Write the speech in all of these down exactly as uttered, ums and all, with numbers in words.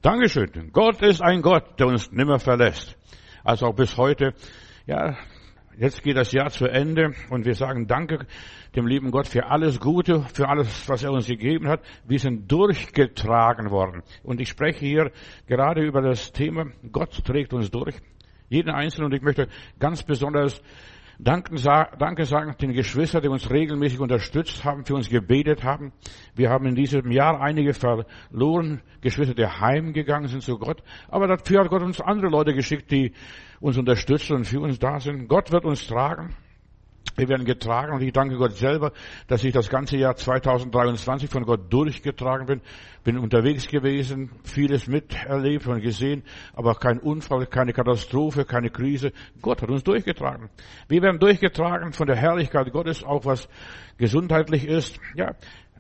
Dankeschön. Gott ist ein Gott, der uns nimmer verlässt. Also auch bis heute. Ja, jetzt geht das Jahr zu Ende und wir sagen Danke dem lieben Gott für alles Gute, für alles, was er uns gegeben hat. Wir sind durchgetragen worden. Und ich spreche hier gerade über das Thema, Gott trägt uns durch. Jeden Einzelnen. Und ich möchte ganz besonders Danke sagen den Geschwistern, die uns regelmäßig unterstützt haben, für uns gebetet haben. Wir haben in diesem Jahr einige verloren, Geschwister, die heimgegangen sind zu Gott. Aber dafür hat Gott uns andere Leute geschickt, die uns unterstützen und für uns da sind. Gott wird uns tragen. Wir werden getragen und ich danke Gott selber, dass ich das ganze Jahr zweitausenddreiundzwanzig von Gott durchgetragen bin. Bin unterwegs gewesen, vieles miterlebt und gesehen, aber kein Unfall, keine Katastrophe, keine Krise. Gott hat uns durchgetragen. Wir werden durchgetragen von der Herrlichkeit Gottes, auch was gesundheitlich ist. Ja,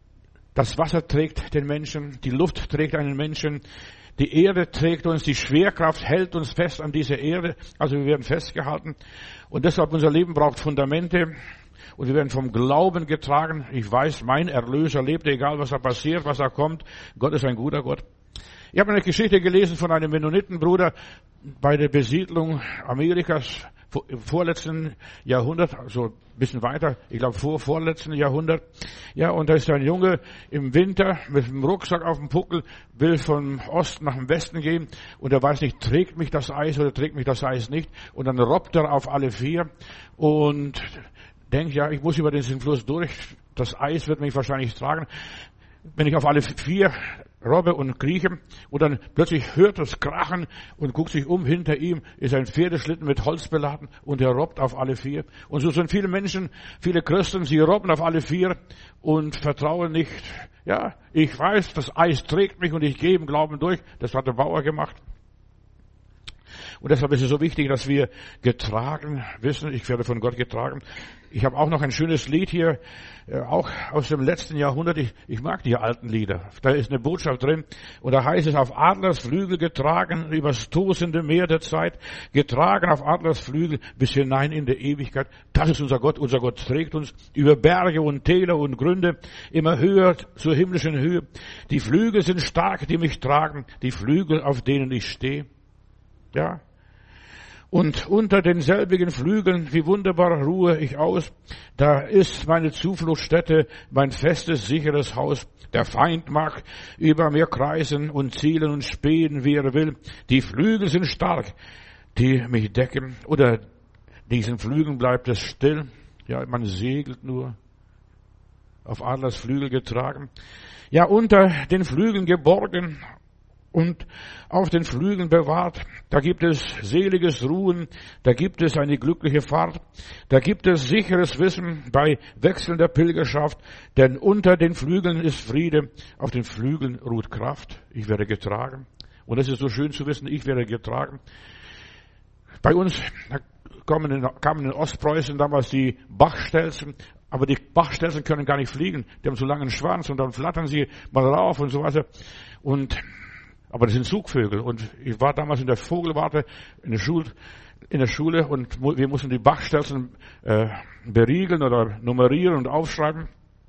das Wasser trägt den Menschen, die Luft trägt einen Menschen. Die Erde trägt uns, die Schwerkraft hält uns fest an dieser Erde. Also wir werden festgehalten. Und deshalb unser Leben braucht Fundamente. Und wir werden vom Glauben getragen. Ich weiß, mein Erlöser lebt, egal was da passiert, was da kommt. Gott ist ein guter Gott. Ich habe eine Geschichte gelesen von einem Mennonitenbruder bei der Besiedlung Amerikas im vorletzten Jahrhundert, also ein bisschen weiter, ich glaube vor vorletzten Jahrhundert. Ja, und da ist ein Junge im Winter mit dem Rucksack auf dem Puckel, will vom Osten nach dem Westen gehen und er weiß nicht, trägt mich das Eis oder trägt mich das Eis nicht. Und dann robbt er auf alle vier und denkt, ja, ich muss über diesen Fluss durch, das Eis wird mich wahrscheinlich tragen. Wenn ich auf alle vier robbe und krieche und dann plötzlich hört das Krachen und guckt sich um, hinter ihm ist ein Pferdeschlitten mit Holz beladen und er robbt auf alle vier. Und so sind viele Menschen, viele Christen, sie robben auf alle vier und vertrauen nicht. Ja, ich weiß, das Eis trägt mich und ich gehe im Glauben durch. Das hat der Bauer gemacht. Und deshalb ist es so wichtig, dass wir getragen wissen. Ich werde von Gott getragen. Ich habe auch noch ein schönes Lied hier, äh, auch aus dem letzten Jahrhundert. Ich, ich mag die alten Lieder. Da ist eine Botschaft drin. Und da heißt es, auf Adlers Flügel getragen, übers tosende Meer der Zeit, getragen auf Adlers Flügel bis hinein in der Ewigkeit. Das ist unser Gott. Unser Gott trägt uns über Berge und Täler und Gründe, immer höher zur himmlischen Höhe. Die Flügel sind stark, die mich tragen, die Flügel, auf denen ich stehe. Ja. Und unter denselbigen Flügeln, wie wunderbar ruhe ich aus, da ist meine Zufluchtsstätte, mein festes, sicheres Haus. Der Feind mag über mir kreisen und zielen und spähen, wie er will. Die Flügel sind stark, die mich decken. Oder diesen Flügeln bleibt es still. Ja, man segelt nur, auf Adlers Flügel getragen. Ja, unter den Flügeln geborgen und auf den Flügeln bewahrt. Da gibt es seliges Ruhen, da gibt es eine glückliche Fahrt, da gibt es sicheres Wissen bei wechselnder Pilgerschaft, denn unter den Flügeln ist Friede, auf den Flügeln ruht Kraft. Ich werde getragen. Und es ist so schön zu wissen, ich werde getragen. Bei uns kamen in, kamen in Ostpreußen damals die Bachstelzen, aber die Bachstelzen können gar nicht fliegen. Die haben so langen Schwanz und dann flattern sie mal rauf und so weiter. Und Aber das sind Zugvögel. Und ich war damals in der Vogelwarte in der Schule, in der Schule und wir mussten die Bachstelzen äh, beriegeln oder nummerieren und aufschreiben.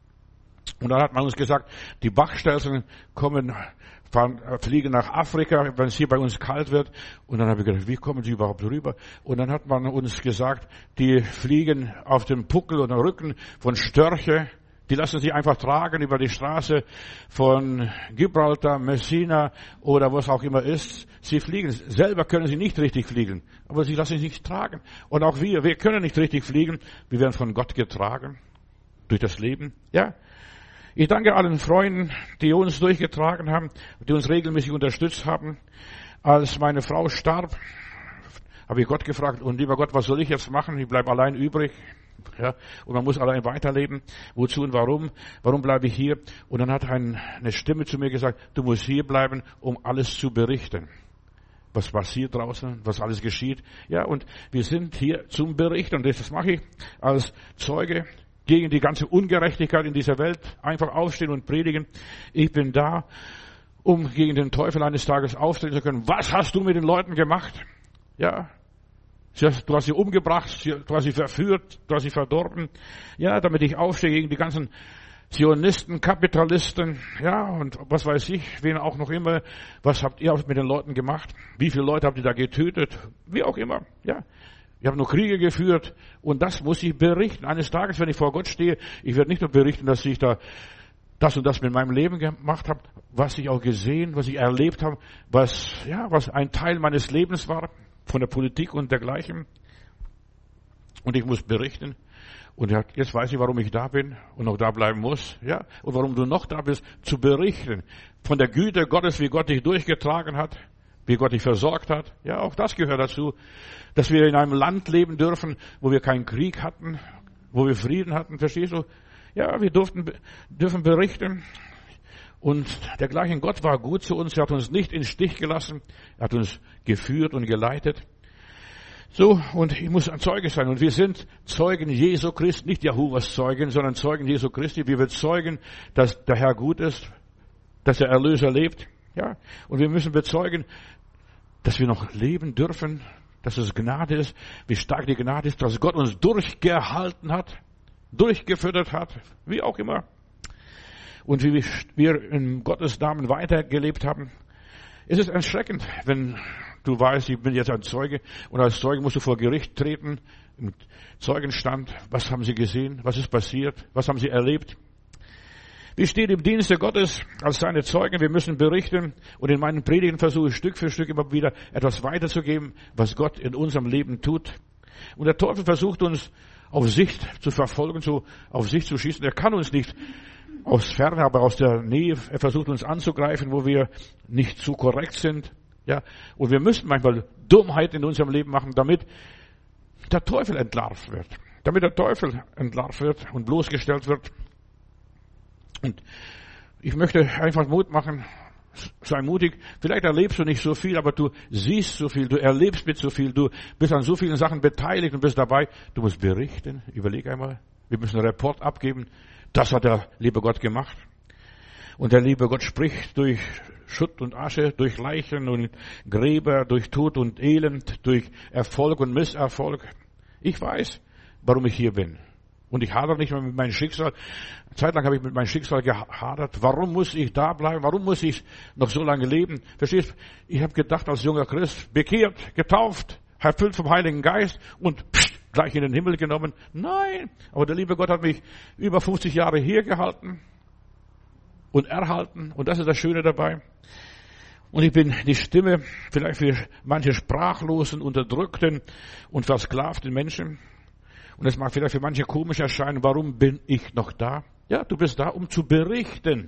Und dann hat man uns gesagt, die Bachstelzen kommen, fahren, fliegen nach Afrika, wenn es hier bei uns kalt wird. Und dann habe ich gedacht, wie kommen sie überhaupt rüber? Und dann hat man uns gesagt, die fliegen auf dem Puckel oder Rücken von Störche. Die lassen sich einfach tragen über die Straße von Gibraltar, Messina oder was auch immer ist. Sie fliegen. Selber können sie nicht richtig fliegen, aber sie lassen sich nicht tragen. Und auch wir, wir können nicht richtig fliegen. Wir werden von Gott getragen durch das Leben. Ja. Ich danke allen Freunden, die uns durchgetragen haben, die uns regelmäßig unterstützt haben. Als meine Frau starb, habe ich Gott gefragt, und lieber Gott, was soll ich jetzt machen? Ich bleibe allein übrig. Ja, und man muss allein weiterleben. Wozu und warum? Warum bleibe ich hier? Und dann hat ein, eine Stimme zu mir gesagt, du musst hier bleiben, um alles zu berichten. Was passiert draußen, was alles geschieht. Ja, und wir sind hier zum Bericht, und das mache ich als Zeuge gegen die ganze Ungerechtigkeit in dieser Welt. Einfach aufstehen und predigen. Ich bin da, um gegen den Teufel eines Tages auftreten zu können. Was hast du mit den Leuten gemacht? Ja, du hast sie umgebracht, du hast sie verführt, du hast sie verdorben. Ja, damit ich aufstehe gegen die ganzen Zionisten, Kapitalisten, ja, und was weiß ich, wen auch noch immer. Was habt ihr mit den Leuten gemacht? Wie viele Leute habt ihr da getötet? Wie auch immer, ja. Ich habe nur Kriege geführt und das muss ich berichten. Eines Tages, wenn ich vor Gott stehe, ich werde nicht nur berichten, dass ich da das und das mit meinem Leben gemacht habe, was ich auch gesehen, was ich erlebt habe, was, ja, was ein Teil meines Lebens war, von der Politik und dergleichen. Und ich muss berichten. Und jetzt weiß ich, warum ich da bin und noch da bleiben muss, ja. Und warum du noch da bist, zu berichten. Von der Güte Gottes, wie Gott dich durchgetragen hat, wie Gott dich versorgt hat. Ja, auch das gehört dazu. Dass wir in einem Land leben dürfen, wo wir keinen Krieg hatten, wo wir Frieden hatten, verstehst du? Ja, wir durften, dürfen berichten. Und dergleichen Gott war gut zu uns. Er hat uns nicht in den Stich gelassen. Er hat uns geführt und geleitet. So, und ich muss ein Zeuge sein. Und wir sind Zeugen Jesu Christi, nicht Jehovas Zeugen, sondern Zeugen Jesu Christi. Wir bezeugen, dass der Herr gut ist, dass der Erlöser lebt. Ja, und wir müssen bezeugen, dass wir noch leben dürfen, dass es Gnade ist, wie stark die Gnade ist, dass Gott uns durchgehalten hat, durchgefüttert hat, wie auch immer. Und wie wir in Gottes Namen weitergelebt haben. Es ist erschreckend, wenn du weißt, ich bin jetzt ein Zeuge und als Zeuge musst du vor Gericht treten, im Zeugenstand. Was haben sie gesehen? Was ist passiert? Was haben sie erlebt? Wir stehen im Dienste Gottes als seine Zeugen. Wir müssen berichten und in meinen Predigen versuche ich Stück für Stück immer wieder etwas weiterzugeben, was Gott in unserem Leben tut. Und der Teufel versucht uns auf Sicht zu verfolgen, zu, auf Sicht zu schießen. Er kann uns nicht aus Ferne, aber aus der Nähe. Er versucht uns anzugreifen, wo wir nicht zu korrekt sind. Ja, und wir müssen manchmal Dummheit in unserem Leben machen, damit der Teufel entlarvt wird. Damit der Teufel entlarvt wird und bloßgestellt wird. Und ich möchte einfach Mut machen, sei mutig. Vielleicht erlebst du nicht so viel, aber du siehst so viel, du erlebst mit so viel, du bist an so vielen Sachen beteiligt und bist dabei. Du musst berichten, überleg einmal. Wir müssen einen Report abgeben. Das hat der liebe Gott gemacht. Und der liebe Gott spricht durch Schutt und Asche, durch Leichen und Gräber, durch Tod und Elend, durch Erfolg und Misserfolg. Ich weiß, warum ich hier bin. Und ich hadere nicht mehr mit meinem Schicksal. Eine Zeit lang habe ich mit meinem Schicksal gehadert. Warum muss ich da bleiben? Warum muss ich noch so lange leben? Verstehst du? Ich habe gedacht, als junger Christ, bekehrt, getauft, erfüllt vom Heiligen Geist und pst, gleich in den Himmel genommen. Nein, aber der liebe Gott hat mich über fünfzig Jahre hier gehalten und erhalten. Und das ist das Schöne dabei. Und ich bin die Stimme vielleicht für manche sprachlosen, unterdrückten und versklavten Menschen. Und es mag vielleicht für manche komisch erscheinen, warum bin ich noch da? Ja, du bist da, um zu berichten,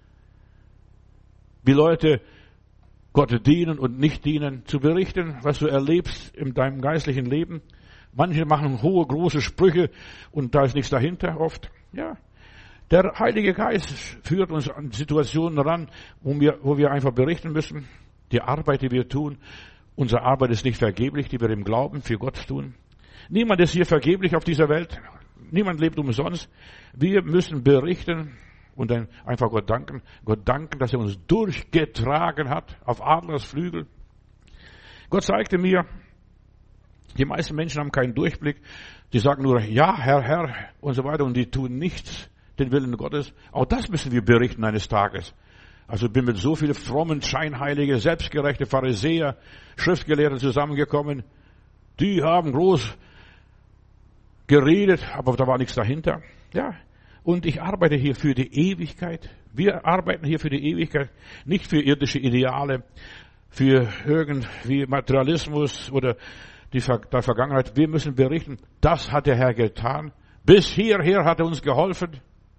wie Leute Gott dienen und nicht dienen, zu berichten, was du erlebst in deinem geistlichen Leben. Manche machen hohe, große Sprüche und da ist nichts dahinter oft. Ja, der Heilige Geist führt uns an Situationen ran, wo wir, wo wir einfach berichten müssen. Die Arbeit, die wir tun, unsere Arbeit ist nicht vergeblich, die wir im Glauben für Gott tun. Niemand ist hier vergeblich auf dieser Welt. Niemand lebt umsonst. Wir müssen berichten und dann einfach Gott danken. Gott danken, dass er uns durchgetragen hat auf Adlers Flügel. Gott zeigte mir, die meisten Menschen haben keinen Durchblick. Die sagen nur, ja, Herr, Herr und so weiter und die tun nichts, den Willen Gottes. Auch das müssen wir berichten eines Tages. Also ich bin mit so vielen frommen, scheinheilige, selbstgerechte Pharisäer, Schriftgelehrten zusammengekommen. Die haben groß geredet, aber da war nichts dahinter. Ja, und ich arbeite hier für die Ewigkeit. Wir arbeiten hier für die Ewigkeit, nicht für irdische Ideale, für irgendwie Materialismus oder die der Vergangenheit. Wir müssen berichten, das hat der Herr getan. Bis hierher hat er uns geholfen.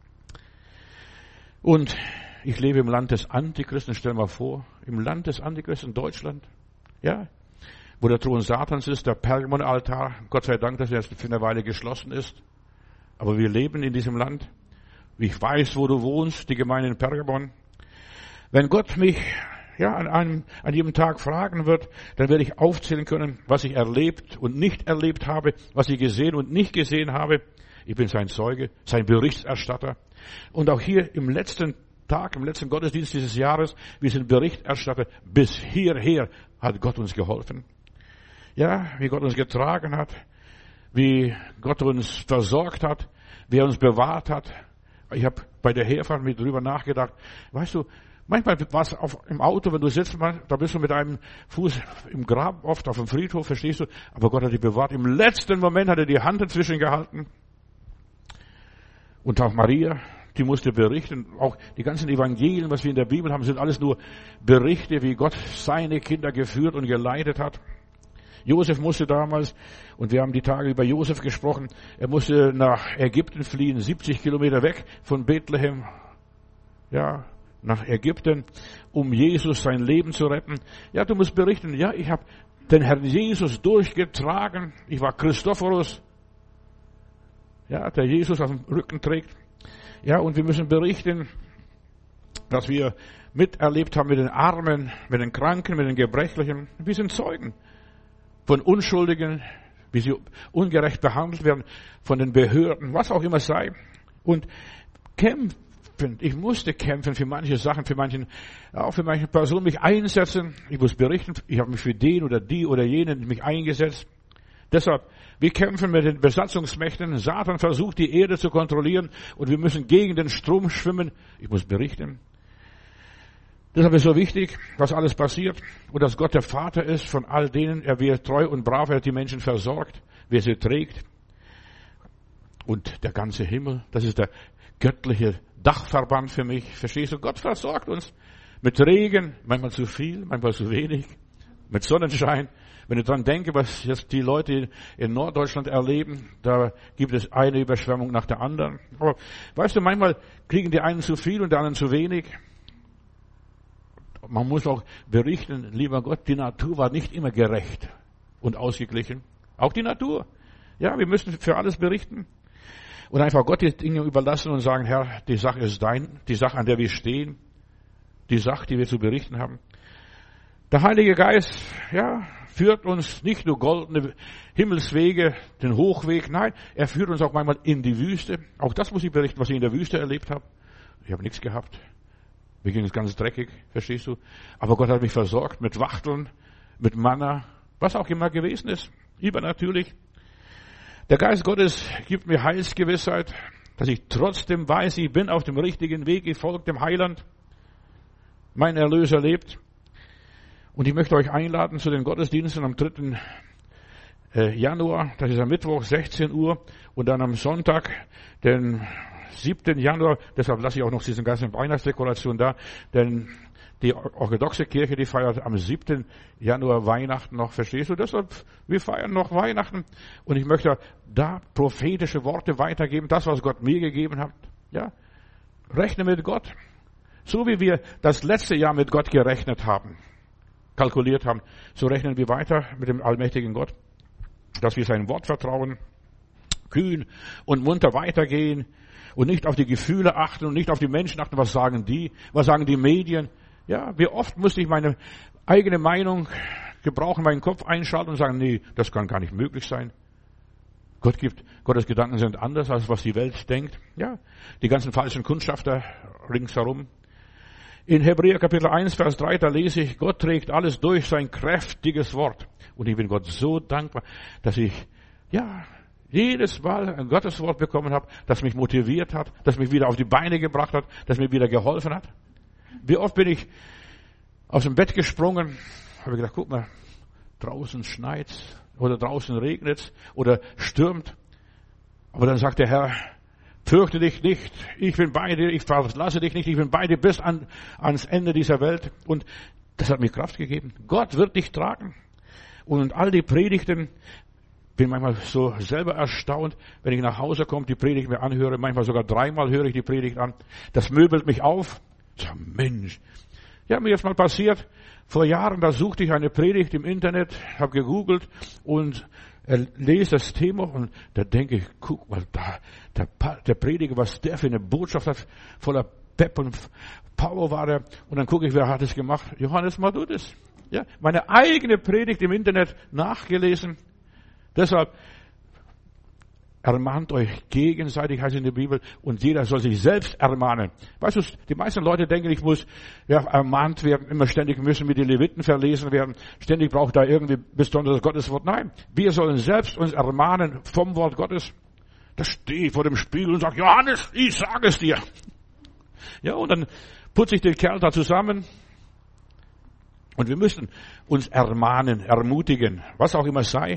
Und ich lebe im Land des Antichristen, stell mal vor, im Land des Antichristen, Deutschland. Ja, wo der Thron Satans ist, der Pergamon-Altar. Gott sei Dank, dass er jetzt für eine Weile geschlossen ist. Aber wir leben in diesem Land. Ich weiß, wo du wohnst, die Gemeinde in Pergamon. Wenn Gott mich ja an einem, an jedem Tag fragen wird, dann werde ich aufzählen können, was ich erlebt und nicht erlebt habe, was ich gesehen und nicht gesehen habe. Ich bin sein Zeuge, sein Berichterstatter. Und auch hier im letzten Tag, im letzten Gottesdienst dieses Jahres, wir sind Berichterstatter. Bis hierher hat Gott uns geholfen. Ja, wie Gott uns getragen hat, wie Gott uns versorgt hat, wie er uns bewahrt hat. Ich habe bei der Herfahrt mit drüber nachgedacht. Weißt du, manchmal war es auf, im Auto, wenn du sitzt, da bist du mit einem Fuß im Grab, oft auf dem Friedhof, verstehst du? Aber Gott hat dich bewahrt. Im letzten Moment hat er die Hand dazwischen gehalten. Und auch Maria, die musste berichten. Auch die ganzen Evangelien, was wir in der Bibel haben, sind alles nur Berichte, wie Gott seine Kinder geführt und geleitet hat. Josef musste damals, und wir haben die Tage über Josef gesprochen, er musste nach Ägypten fliehen, siebzig Kilometer weg von Bethlehem, ja, nach Ägypten, um Jesus sein Leben zu retten. Ja, du musst berichten, ja, ich habe den Herrn Jesus durchgetragen, ich war Christophorus, ja, der Jesus auf dem Rücken trägt. Ja, und wir müssen berichten, dass wir miterlebt haben mit den Armen, mit den Kranken, mit den Gebrechlichen. Wir sind Zeugen von Unschuldigen, wie sie ungerecht behandelt werden, von den Behörden, was auch immer sei. Und kämpfen, ich musste kämpfen für manche Sachen, für manchen, auch für manche Personen mich einsetzen. Ich muss berichten, ich habe mich für den oder die oder jenen mich eingesetzt. Deshalb, wir kämpfen mit den Besatzungsmächten. Satan versucht, die Erde zu kontrollieren und wir müssen gegen den Strom schwimmen. Ich muss berichten. Deshalb ist so wichtig, was alles passiert und dass Gott der Vater ist von all denen, er wird treu und brav, er hat die Menschen versorgt, wer sie trägt. Und der ganze Himmel, das ist der göttliche Dachverband für mich. Verstehst du? Gott versorgt uns mit Regen, manchmal zu viel, manchmal zu wenig, mit Sonnenschein. Wenn ich dran denke, was jetzt die Leute in Norddeutschland erleben, da gibt es eine Überschwemmung nach der anderen. Aber weißt du, manchmal kriegen die einen zu viel und die anderen zu wenig. Man muss auch berichten, lieber Gott, die Natur war nicht immer gerecht und ausgeglichen. Auch die Natur. Ja, wir müssen für alles berichten. Und einfach Gott die Dinge überlassen und sagen, Herr, die Sache ist dein, die Sache, an der wir stehen, die Sache, die wir zu berichten haben. Der Heilige Geist, ja, führt uns nicht nur goldene Himmelswege, den Hochweg, nein, er führt uns auch manchmal in die Wüste. Auch das muss ich berichten, was ich in der Wüste erlebt habe. Ich habe nichts gehabt. Mir ging es ganz dreckig, verstehst du? Aber Gott hat mich versorgt mit Wachteln, mit Manna, was auch immer gewesen ist. Übernatürlich. Der Geist Gottes gibt mir Heilsgewissheit, dass ich trotzdem weiß, ich bin auf dem richtigen Weg, ich folge dem Heiland. Mein Erlöser lebt. Und ich möchte euch einladen zu den Gottesdiensten am dritten Januar, das ist am Mittwoch, sechzehn Uhr, und dann am Sonntag, den siebten Januar, deshalb lasse ich auch noch diese ganze Weihnachtsdekoration da, denn die orthodoxe Kirche, die feiert am siebten Januar Weihnachten noch, verstehst du? Deshalb, wir feiern noch Weihnachten und ich möchte da prophetische Worte weitergeben, das, was Gott mir gegeben hat. Ja, rechne mit Gott, so wie wir das letzte Jahr mit Gott gerechnet haben, kalkuliert haben, so rechnen wir weiter mit dem allmächtigen Gott, dass wir sein Wort vertrauen, kühn und munter weitergehen, und nicht auf die Gefühle achten und nicht auf die Menschen achten, was sagen die, was sagen die Medien. Ja, wie oft musste ich meine eigene Meinung gebrauchen, meinen Kopf einschalten und sagen, nee, das kann gar nicht möglich sein. Gott gibt, Gottes Gedanken sind anders, als was die Welt denkt. Ja, die ganzen falschen Kundschafter ringsherum. In Hebräer Kapitel eins, Vers drei, da lese ich, Gott trägt alles durch sein kräftiges Wort. Und ich bin Gott so dankbar, dass ich, ja, jedes Mal ein Gotteswort bekommen habe, das mich motiviert hat, das mich wieder auf die Beine gebracht hat, das mir wieder geholfen hat. Wie oft bin ich aus dem Bett gesprungen, habe gedacht, guck mal, draußen schneit's oder draußen regnet's oder stürmt. Aber dann sagt der Herr, fürchte dich nicht, ich bin bei dir, ich verlasse dich nicht, ich bin bei dir bis an, ans Ende dieser Welt. Und das hat mir Kraft gegeben. Gott wird dich tragen. Und all die Predigten, bin manchmal so selber erstaunt, wenn ich nach Hause komme, die Predigt mir anhöre, manchmal sogar dreimal höre ich die Predigt an. Das möbelt mich auf. Ich sage, Mensch, ja, mir ist mal passiert, vor Jahren, da suchte ich eine Predigt im Internet, habe gegoogelt und äh, lese das Thema und da denke ich, guck mal, da, der, der Prediger, was der für eine Botschaft hat, voller Pep und Power war der. Und dann gucke ich, wer hat es gemacht? Johannes Madutis. Ja, meine eigene Predigt im Internet nachgelesen. Deshalb ermahnt euch gegenseitig, heißt es in der Bibel, und jeder soll sich selbst ermahnen. Weißt du, die meisten Leute denken, ich muss ja, ermahnt werden, immer ständig müssen mir die Leviten verlesen werden, ständig braucht da irgendwie besonderes Gotteswort. Nein, wir sollen selbst uns ermahnen vom Wort Gottes. Da stehe ich vor dem Spiegel und sage, Johannes, ich sage es dir. Ja, und dann putze ich den Kerl da zusammen. Und wir müssen uns ermahnen, ermutigen, was auch immer sei.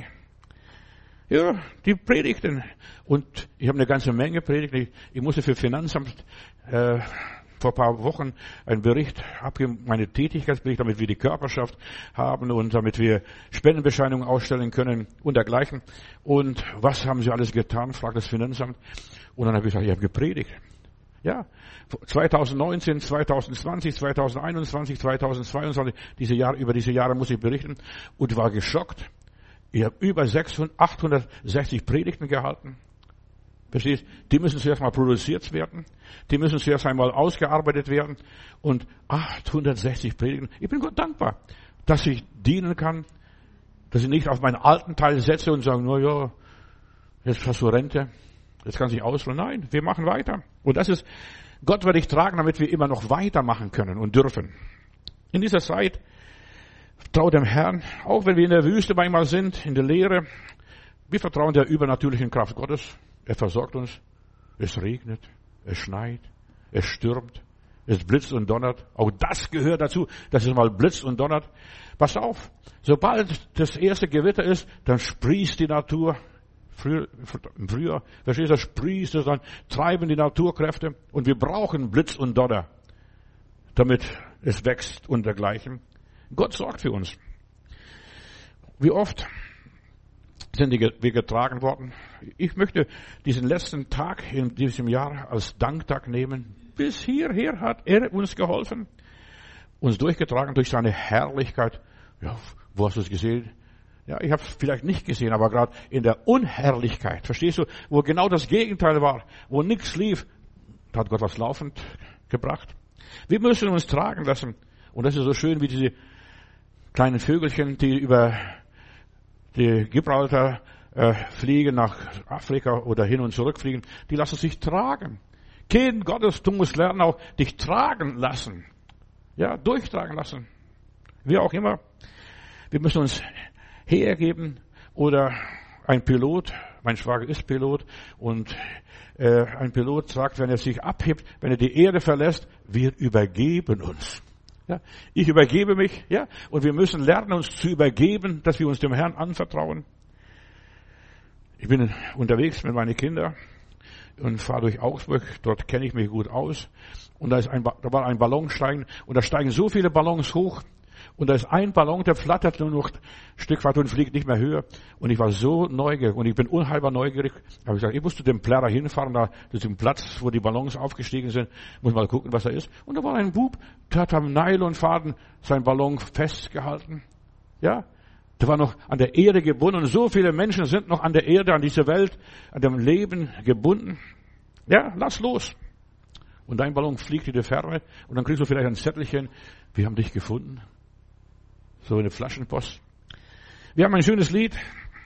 Ja, die Predigten. Und ich habe eine ganze Menge Predigten. Ich, ich musste für Finanzamt äh, vor ein paar Wochen einen Bericht abgeben, meine Tätigkeitsbericht, damit wir die Körperschaft haben und damit wir Spendenbescheinigungen ausstellen können und dergleichen. Und was haben sie alles getan, fragt das Finanzamt. Und dann habe ich gesagt, ich habe gepredigt. Ja, zweitausendneunzehn, zweitausendzwanzig, zweitausendeinundzwanzig, zweitausendzweiundzwanzig, diese Jahre, über diese Jahre muss ich berichten und war geschockt. Ich habe über sechshundert, achthundertsechzig Predigten gehalten. Verstehst? Die müssen zuerst mal produziert werden. Die müssen zuerst einmal ausgearbeitet werden. Und achthundertsechzig Predigten. Ich bin Gott dankbar, dass ich dienen kann, dass ich nicht auf meinen alten Teil setze und sage, na ja, jetzt hast du Rente. Das kann sich ausruhen. Nein, wir machen weiter. Und das ist, Gott wird dich tragen, damit wir immer noch weitermachen können und dürfen. In dieser Zeit, traut dem Herrn, auch wenn wir in der Wüste manchmal sind, in der Leere, wir vertrauen der übernatürlichen Kraft Gottes. Er versorgt uns. Es regnet, es schneit, es stürmt, es blitzt und donnert. Auch das gehört dazu, dass es mal blitzt und donnert. Pass auf, sobald das erste Gewitter ist, dann sprießt die Natur. Früher, im Frühjahr, verstehst du, sprießt es, dann treiben die Naturkräfte und wir brauchen Blitz und Donner, damit es wächst und dergleichen. Gott sorgt für uns. Wie oft sind wir getragen worden? Ich möchte diesen letzten Tag in diesem Jahr als Danktag nehmen. Bis hierher hat er uns geholfen, uns durchgetragen durch seine Herrlichkeit. Ja, wo hast du es gesehen? Ja, ich habe es vielleicht nicht gesehen, aber gerade in der Unherrlichkeit, verstehst du, wo genau das Gegenteil war, wo nichts lief, da hat Gott was laufend gebracht. Wir müssen uns tragen lassen. Und das ist so schön wie diese kleinen Vögelchen, die über die Gibraltar äh, fliegen nach Afrika oder hin und zurück fliegen. Die lassen sich tragen. Kind Gottes, du musst lernen auch dich tragen lassen. Ja, durchtragen lassen. Wie auch immer. Wir müssen uns hergeben oder ein Pilot, mein Schwager ist Pilot und äh, ein Pilot sagt, wenn er sich abhebt, wenn er die Erde verlässt, wir übergeben uns. Ja, ich übergebe mich, ja, und wir müssen lernen, uns zu übergeben, dass wir uns dem Herrn anvertrauen. Ich bin unterwegs mit meinen Kindern und fahre durch Augsburg, dort kenne ich mich gut aus und da ist ein, da war ein Ballonsteigen und da steigen so viele Ballons hoch. Und da ist ein Ballon, der flattert nur noch ein Stück weiter und fliegt nicht mehr höher. Und ich war so neugierig und ich bin unheilbar neugierig. Da habe ich gesagt, ich muss zu dem Plärrer hinfahren, da zu dem Platz, wo die Ballons aufgestiegen sind, muss mal gucken, was da ist. Und da war ein Bub, der hat am Nylonfaden seinen Ballon festgehalten. Ja, der war noch an der Erde gebunden. Und so viele Menschen sind noch an der Erde, an dieser Welt, an dem Leben gebunden. Ja, lass los. Und dein Ballon fliegt in die Ferne und dann kriegst du vielleicht ein Zettelchen, wir haben dich gefunden. So eine Flaschenpost. Wir haben ein schönes Lied.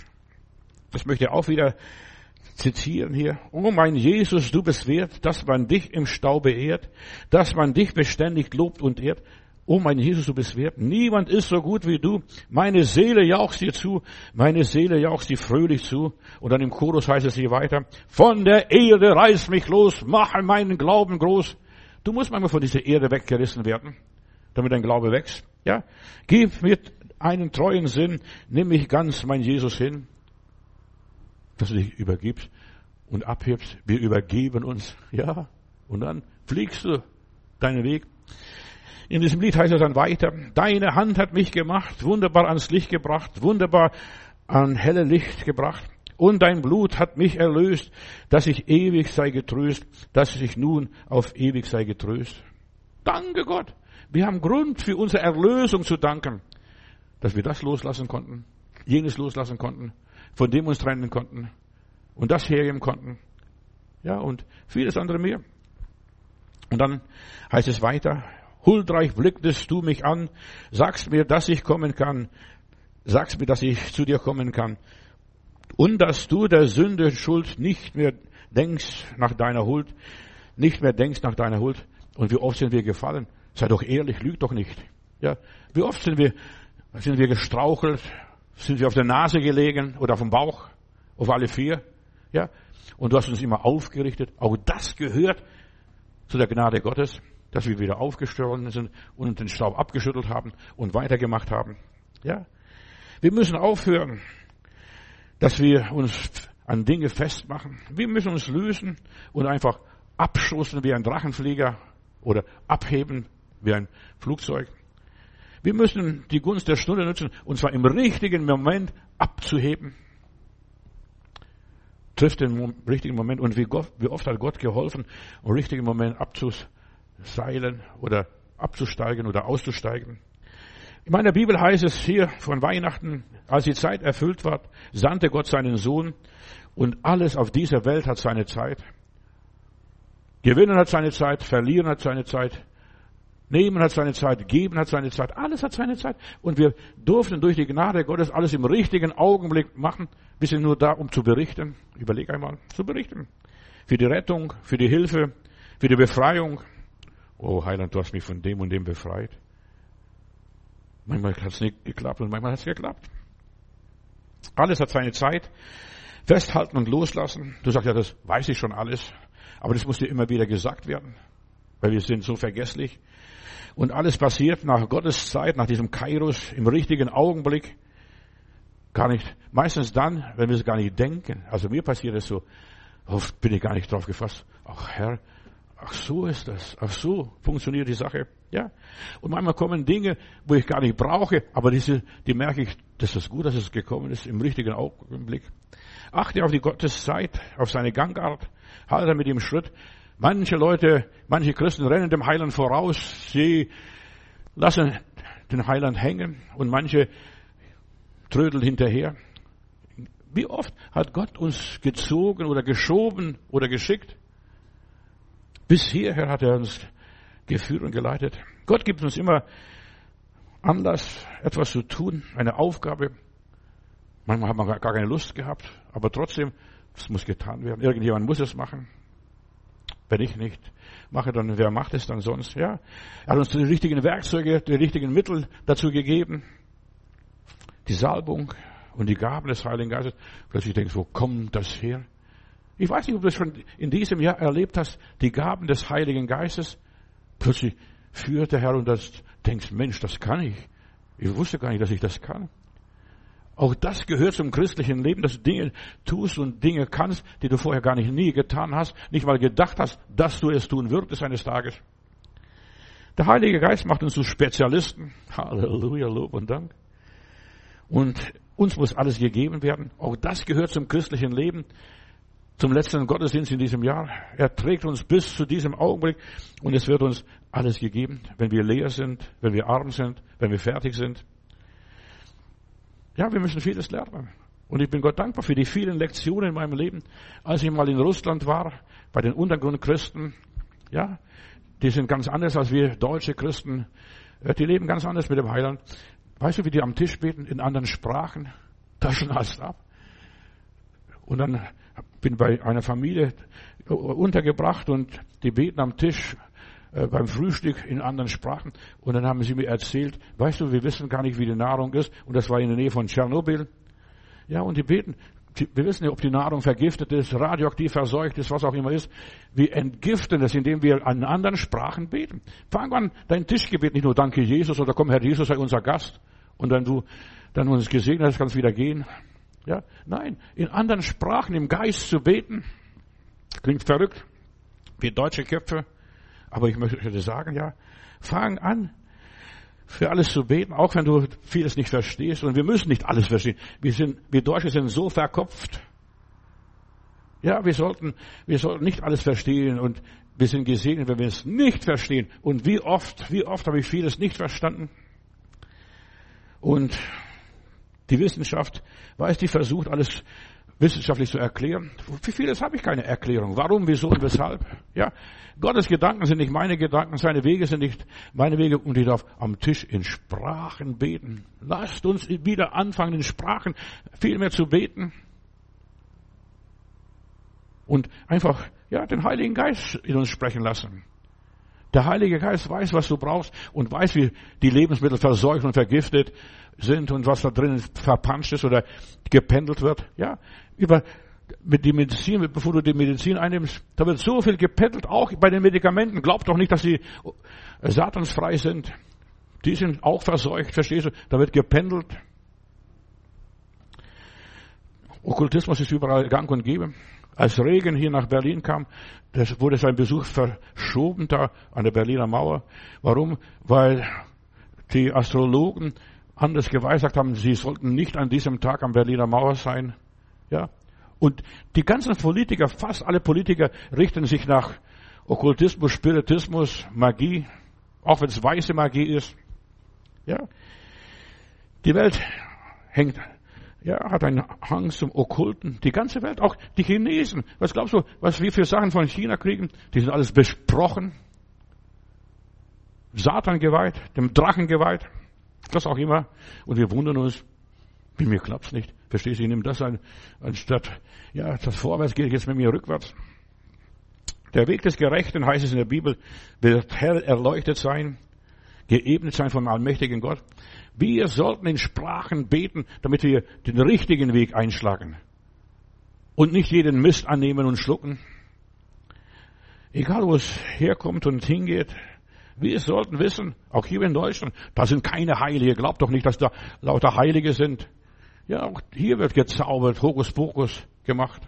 Das möchte ich auch wieder zitieren hier. Oh mein Jesus, du bist wert, dass man dich im Staube ehrt, dass man dich beständig lobt und ehrt. Oh mein Jesus, du bist wert. Niemand ist so gut wie du. Meine Seele jauchzt dir zu. Meine Seele jauchzt dir fröhlich zu. Und dann im Chorus heißt es hier weiter. Von der Erde reiß mich los, mache meinen Glauben groß. Du musst manchmal von dieser Erde weggerissen werden, damit dein Glaube wächst. Ja, gib mir einen treuen Sinn, nimm mich ganz, mein Jesus, hin, dass du dich übergibst und abhebst. Wir übergeben uns, ja, und dann fliegst du deinen Weg. In diesem Lied heißt es dann weiter, deine Hand hat mich gemacht, wunderbar ans Licht gebracht, wunderbar an helle Licht gebracht. Und dein Blut hat mich erlöst, dass ich ewig sei getröst, dass ich nun auf ewig sei getröst. Danke Gott. Wir haben Grund für unsere Erlösung zu danken, dass wir das loslassen konnten, jenes loslassen konnten, von dem uns trennen konnten und das hergeben konnten. Ja, und vieles andere mehr. Und dann heißt es weiter, huldreich blicktest du mich an, sagst mir, dass ich kommen kann, sagst mir, dass ich zu dir kommen kann. Und dass du der Sünde Schuld nicht mehr denkst nach deiner Huld, nicht mehr denkst nach deiner Huld. Und wie oft sind wir gefallen? Sei doch ehrlich, lüg doch nicht. Ja, wie oft sind wir, sind wir gestrauchelt, sind wir auf der Nase gelegen oder auf dem Bauch, auf alle vier. Ja, und du hast uns immer aufgerichtet. Auch das gehört zu der Gnade Gottes, dass wir wieder aufgestanden sind und den Staub abgeschüttelt haben und weitergemacht haben. Ja, wir müssen aufhören, dass wir uns an Dinge festmachen. Wir müssen uns lösen und einfach abstoßen wie ein Drachenflieger oder abheben wie ein Flugzeug. Wir müssen die Gunst der Stunde nutzen, und zwar im richtigen Moment abzuheben. Trifft den richtigen Moment. Und wie oft hat Gott geholfen, im richtigen Moment abzuseilen oder abzusteigen oder auszusteigen. In meiner Bibel heißt es hier von Weihnachten, als die Zeit erfüllt war, sandte Gott seinen Sohn, und alles auf dieser Welt hat seine Zeit. Gewinnen hat seine Zeit, verlieren hat seine Zeit, nehmen hat seine Zeit, geben hat seine Zeit, alles hat seine Zeit. Und wir durften durch die Gnade Gottes alles im richtigen Augenblick machen. Wir sind nur da, um zu berichten. Überleg einmal, zu berichten. Für die Rettung, für die Hilfe, für die Befreiung. Oh Heiland, du hast mich von dem und dem befreit. Manchmal hat es nicht geklappt und manchmal hat es geklappt. Alles hat seine Zeit. Festhalten und loslassen. Du sagst ja, das weiß ich schon alles. Aber das muss dir immer wieder gesagt werden. Weil wir sind so vergesslich. Und alles passiert nach Gottes Zeit, nach diesem Kairos, im richtigen Augenblick. Gar nicht, meistens dann, wenn wir es gar nicht denken. Also mir passiert es so, oft bin ich gar nicht drauf gefasst. Ach Herr, ach so ist das, ach so funktioniert die Sache. Ja. Und manchmal kommen Dinge, wo ich gar nicht brauche, aber diese, die merke ich, das ist gut, dass es gekommen ist, im richtigen Augenblick. Achte auf die Gotteszeit, auf seine Gangart, halte mit ihm Schritt. Manche Leute, manche Christen rennen dem Heiland voraus, sie lassen den Heiland hängen und manche trödeln hinterher. Wie oft hat Gott uns gezogen oder geschoben oder geschickt? Bis hierher hat er uns geführt und geleitet. Gott gibt uns immer Anlass, etwas zu tun, eine Aufgabe. Manchmal hat man gar keine Lust gehabt, aber trotzdem, es muss getan werden. Irgendjemand muss es machen. Wenn ich nicht mache, dann wer macht es dann sonst? Ja, er hat uns die richtigen Werkzeuge, die richtigen Mittel dazu gegeben. Die Salbung und die Gaben des Heiligen Geistes. Plötzlich denkst du, wo kommt das her? Ich weiß nicht, ob du das schon in diesem Jahr erlebt hast, die Gaben des Heiligen Geistes. Plötzlich führt der Herr und das denkst, Mensch, das kann ich. Ich wusste gar nicht, dass ich das kann. Auch das gehört zum christlichen Leben, dass du Dinge tust und Dinge kannst, die du vorher gar nicht nie getan hast, nicht mal gedacht hast, dass du es tun würdest eines Tages. Der Heilige Geist macht uns zu Spezialisten. Halleluja, Lob und Dank. Und uns muss alles gegeben werden. Auch das gehört zum christlichen Leben, zum letzten Gottesdienst in diesem Jahr. Er trägt uns bis zu diesem Augenblick und es wird uns alles gegeben, wenn wir leer sind, wenn wir arm sind, wenn wir fertig sind. Ja, wir müssen vieles lernen. Und ich bin Gott dankbar für die vielen Lektionen in meinem Leben. Als ich mal in Russland war, bei den Untergrundchristen, ja, die sind ganz anders als wir deutsche Christen. Die leben ganz anders mit dem Heiland. Weißt du, wie die am Tisch beten in anderen Sprachen? Das schnallst ab. Und dann bin bei einer Familie untergebracht und die beten am Tisch äh, beim Frühstück in anderen Sprachen. Und dann haben sie mir erzählt, weißt du, wir wissen gar nicht, wie die Nahrung ist. Und das war in der Nähe von Tschernobyl. Ja, und die beten, die, wir wissen nicht, ob die Nahrung vergiftet ist, radioaktiv verseucht ist, was auch immer ist. Wir entgiften es, indem wir an anderen Sprachen beten. Fang an, dein Tischgebet, nicht nur Danke Jesus oder komm Herr Jesus, sei unser Gast. Und dann du dann uns gesegnet hast, kannst wieder gehen. Ja, nein, in anderen Sprachen im Geist zu beten, klingt verrückt, wie deutsche Köpfe. Aber ich möchte dir sagen, ja, fang an, für alles zu beten, auch wenn du vieles nicht verstehst. Und wir müssen nicht alles verstehen. Wir sind, wir Deutsche sind so verkopft. Ja, wir sollten, wir sollten nicht alles verstehen und wir sind gesegnet, wenn wir es nicht verstehen. Und wie oft, wie oft habe ich vieles nicht verstanden? Und die Wissenschaft, weiß, die versucht, alles wissenschaftlich zu erklären. Für vieles habe ich keine Erklärung. Warum, wieso und weshalb? Ja, Gottes Gedanken sind nicht meine Gedanken, seine Wege sind nicht meine Wege und ich darf am Tisch in Sprachen beten. Lasst uns wieder anfangen, in Sprachen viel mehr zu beten. Und einfach, ja, den Heiligen Geist in uns sprechen lassen. Der Heilige Geist weiß, was du brauchst und weiß, wie die Lebensmittel verseucht und vergiftet sind und was da drinnen verpanscht ist oder gependelt wird. Ja, über mit der Medizin, bevor du die Medizin einnimmst, da wird so viel gepeddelt, auch bei den Medikamenten. Glaub doch nicht, dass sie satansfrei sind. Die sind auch verseucht, verstehst du? Da wird gependelt. Okkultismus ist überall gang und gäbe. Als Reagan hier nach Berlin kam, das wurde sein Besuch verschoben da an der Berliner Mauer. Warum? Weil die Astrologen anders geweissagt haben, sie sollten nicht an diesem Tag am Berliner Mauer sein. Ja. Und die ganzen Politiker, fast alle Politiker, richten sich nach Okkultismus, Spiritismus, Magie, auch wenn es weiße Magie ist. Ja. Die Welt hängt, ja, hat einen Hang zum Okkulten. Die ganze Welt, auch die Chinesen. Was glaubst du, was wir für Sachen von China kriegen? Die sind alles besprochen. Satan geweiht, dem Drachen geweiht. Das auch immer. Und wir wundern uns, wie mir klappt's nicht. Verstehst du, ich nehme das an, anstatt, ja, das vorwärts geht jetzt mit mir rückwärts. Der Weg des Gerechten, heißt es in der Bibel, wird hell erleuchtet sein, geebnet sein vom allmächtigen Gott. Wir sollten in Sprachen beten, damit wir den richtigen Weg einschlagen. Und nicht jeden Mist annehmen und schlucken. Egal, wo es herkommt und hingeht, wir sollten wissen, auch hier in Deutschland, da sind keine Heilige. Glaubt doch nicht, dass da lauter Heilige sind. Ja, auch hier wird gezaubert, Hokuspokus gemacht.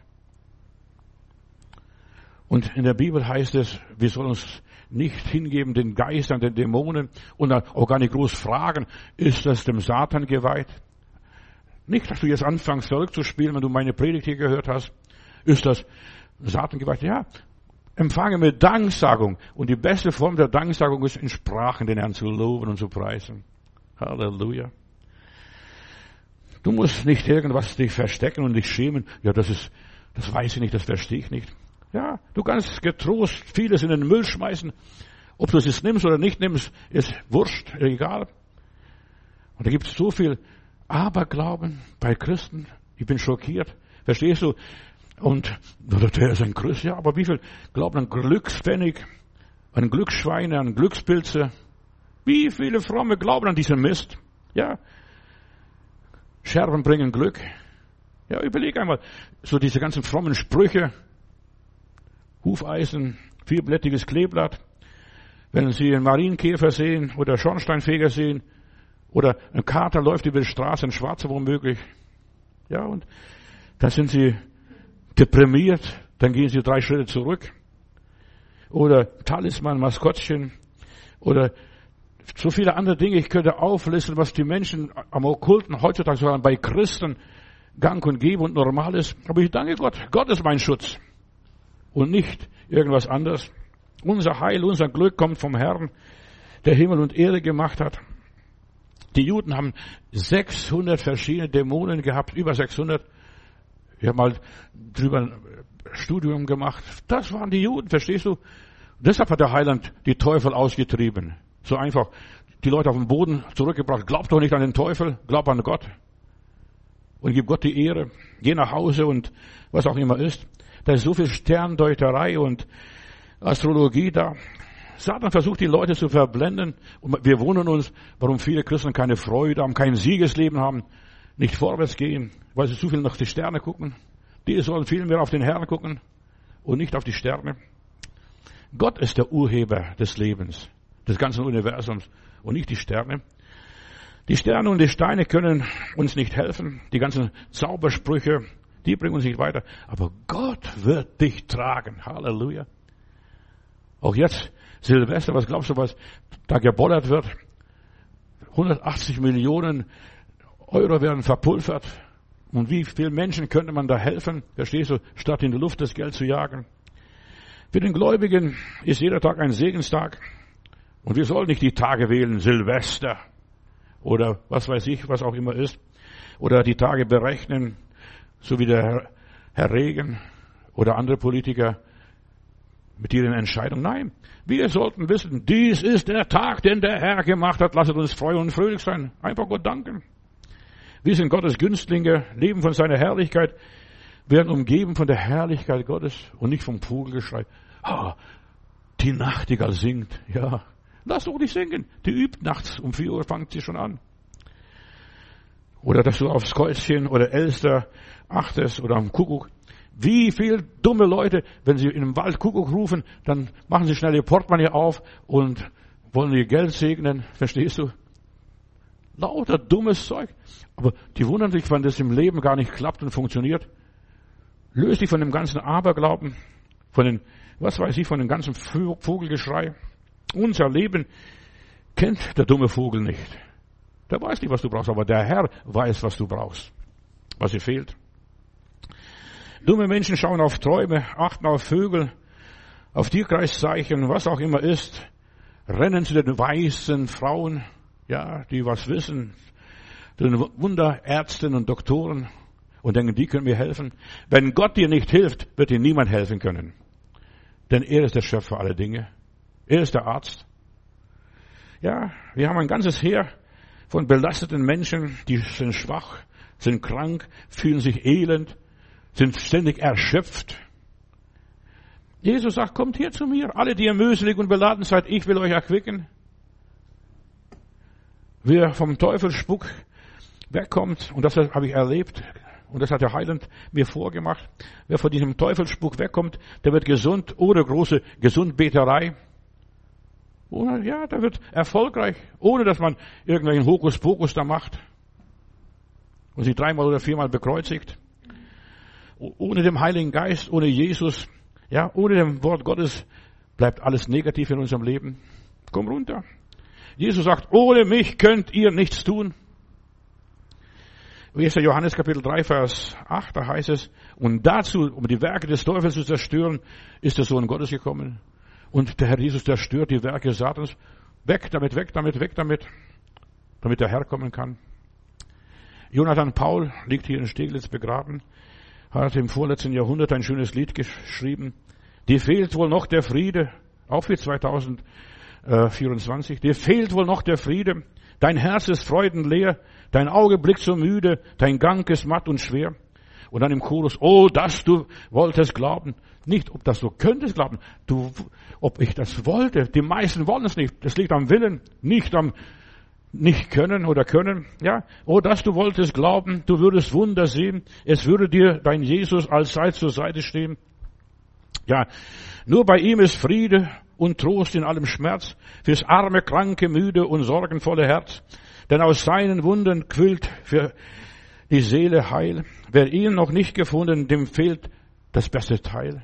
Und in der Bibel heißt es, wir sollen uns nicht hingeben den Geistern, den Dämonen und auch gar nicht groß fragen, ist das dem Satan geweiht? Nicht, dass du jetzt anfängst zurückzuspielen, wenn du meine Predigt hier gehört hast. Ist das Satan geweiht? Ja. Empfange mit Danksagung. Und die beste Form der Danksagung ist, in Sprachen den Herrn zu loben und zu preisen. Halleluja. Du musst nicht irgendwas dich verstecken und dich schämen. Ja, das ist, das weiß ich nicht, das verstehe ich nicht. Ja, du kannst getrost vieles in den Müll schmeißen. Ob du es nimmst oder nicht nimmst, ist wurscht, egal. Und da gibt es so viel Aberglauben bei Christen. Ich bin schockiert. Verstehst du? Und der ist ein Christ, ja, aber wie viel glauben an Glückspfennig, an Glücksschweine, an Glückspilze? Wie viele Fromme glauben an diesen Mist? Ja. Scherben bringen Glück. Ja, überleg einmal, so diese ganzen frommen Sprüche. Hufeisen, vierblättiges Kleeblatt. Wenn Sie einen Marienkäfer sehen oder Schornsteinfeger sehen oder ein Kater läuft über die Straße, ein Schwarzer womöglich. Ja, und da sind Sie deprimiert, dann gehen Sie drei Schritte zurück. Oder Talisman, Maskottchen oder so viele andere Dinge. Ich könnte auflisten, was die Menschen am Okkulten heutzutage sagen, bei Christen gang und gäbe und normal ist. Aber ich danke Gott. Gott ist mein Schutz. Und nicht irgendwas anderes. Unser Heil, unser Glück kommt vom Herrn, der Himmel und Erde gemacht hat. Die Juden haben sechshundert verschiedene Dämonen gehabt, über sechshundert. Ich habe mal drüber ein Studium gemacht. Das waren die Juden, verstehst du? Deshalb hat der Heiland die Teufel ausgetrieben. So einfach die Leute auf den Boden zurückgebracht. Glaub doch nicht an den Teufel, glaub an Gott. Und gib Gott die Ehre. Geh nach Hause und was auch immer ist. Da ist so viel Sterndeuterei und Astrologie da. Satan versucht, die Leute zu verblenden. Und wir wundern uns, warum viele Christen keine Freude haben, kein Siegesleben haben, nicht vorwärts gehen, weil sie zu viel nach die Sterne gucken. Die sollen viel mehr auf den Herrn gucken und nicht auf die Sterne. Gott ist der Urheber des Lebens, des ganzen Universums und nicht die Sterne. Die Sterne und die Steine können uns nicht helfen. Die ganzen Zaubersprüche, die bringen uns nicht weiter. Aber Gott wird dich tragen. Halleluja. Auch jetzt, Silvester, was glaubst du, was da gebollert wird? hundertachtzig Millionen Euro werden verpulvert. Und wie vielen Menschen könnte man da helfen? Verstehst du? Statt in die Luft das Geld zu jagen. Für den Gläubigen ist jeder Tag ein Segenstag. Und wir sollen nicht die Tage wählen, Silvester oder was weiß ich, was auch immer ist. Oder die Tage berechnen, so wie der Herr Reagan oder andere Politiker mit ihren Entscheidungen. Nein, wir sollten wissen, dies ist der Tag, den der Herr gemacht hat. Lasset uns freu und fröhlich sein. Einfach Gott danken. Wir sind Gottes Günstlinge, leben von seiner Herrlichkeit, werden umgeben von der Herrlichkeit Gottes und nicht vom Vogelgeschrei. Ah, die Nachtigall singt. Ja, lass doch nicht singen. Die übt nachts. Um vier Uhr fängt sie schon an. Oder dass du aufs Käuzchen oder Elster achtest oder am Kuckuck. Wie viele dumme Leute, wenn sie in einem Wald Kuckuck rufen, dann machen sie schnell ihr Portemonnaie auf und wollen ihr Geld segnen. Verstehst du? Lauter dummes Zeug. Aber die wundern sich, wenn das im Leben gar nicht klappt und funktioniert. Löse dich von dem ganzen Aberglauben, von den, was weiß ich, von dem ganzen Vogelgeschrei. Unser Leben kennt der dumme Vogel nicht. Der weiß nicht, was du brauchst, aber der Herr weiß, was du brauchst, was dir fehlt. Dumme Menschen schauen auf Träume, achten auf Vögel, auf Tierkreiszeichen, was auch immer ist, rennen zu den weißen Frauen, ja, die was wissen, zu den Wunderärzten und Doktoren und denken, die können mir helfen. Wenn Gott dir nicht hilft, wird dir niemand helfen können. Denn er ist der Schöpfer aller Dinge. Er ist der Arzt. Ja, wir haben ein ganzes Heer von belasteten Menschen, die sind schwach, sind krank, fühlen sich elend, sind ständig erschöpft. Jesus sagt, kommt her zu mir, alle, die ihr mühselig und beladen seid, ich will euch erquicken. Wer vom Teufelsspuk wegkommt, und das habe ich erlebt, und das hat der Heiland mir vorgemacht, wer von diesem Teufelsspuk wegkommt, der wird gesund, ohne große Gesundbeterei. Oder, ja, der wird erfolgreich, ohne dass man irgendwelchen Hokuspokus da macht und sich dreimal oder viermal bekreuzigt. Ohne den Heiligen Geist, ohne Jesus, ja, ohne dem Wort Gottes bleibt alles negativ in unserem Leben. Komm runter. Jesus sagt, ohne mich könnt ihr nichts tun. erster Johannes Kapitel drei, Vers acht, da heißt es, und dazu, um die Werke des Teufels zu zerstören, ist der Sohn Gottes gekommen. Und der Herr Jesus zerstört die Werke Satans. Weg damit, weg damit, weg damit, damit der Herr kommen kann. Jonathan Paul liegt hier in Steglitz begraben, hat im vorletzten Jahrhundert ein schönes Lied geschrieben. Dir fehlt wohl noch der Friede, auch für zweitausendvierundzwanzig. Dir fehlt wohl noch der Friede. Dein Herz ist freudenleer, dein Auge blickt so müde, dein Gang ist matt und schwer. Und dann im Chorus, oh, dass du wolltest glauben. Nicht, ob das du könntest glauben, du, ob ich das wollte. Die meisten wollen es nicht. Das liegt am Willen, nicht am nicht können oder können. Ja, oh, dass du wolltest glauben, du würdest Wunder sehen. Es würde dir dein Jesus allzeit zur Seite stehen. Ja, nur bei ihm ist Friede und Trost in allem Schmerz, fürs arme, kranke, müde und sorgenvolle Herz. Denn aus seinen Wunden quillt für die Seele Heil. Wer ihn noch nicht gefunden, dem fehlt das beste Teil.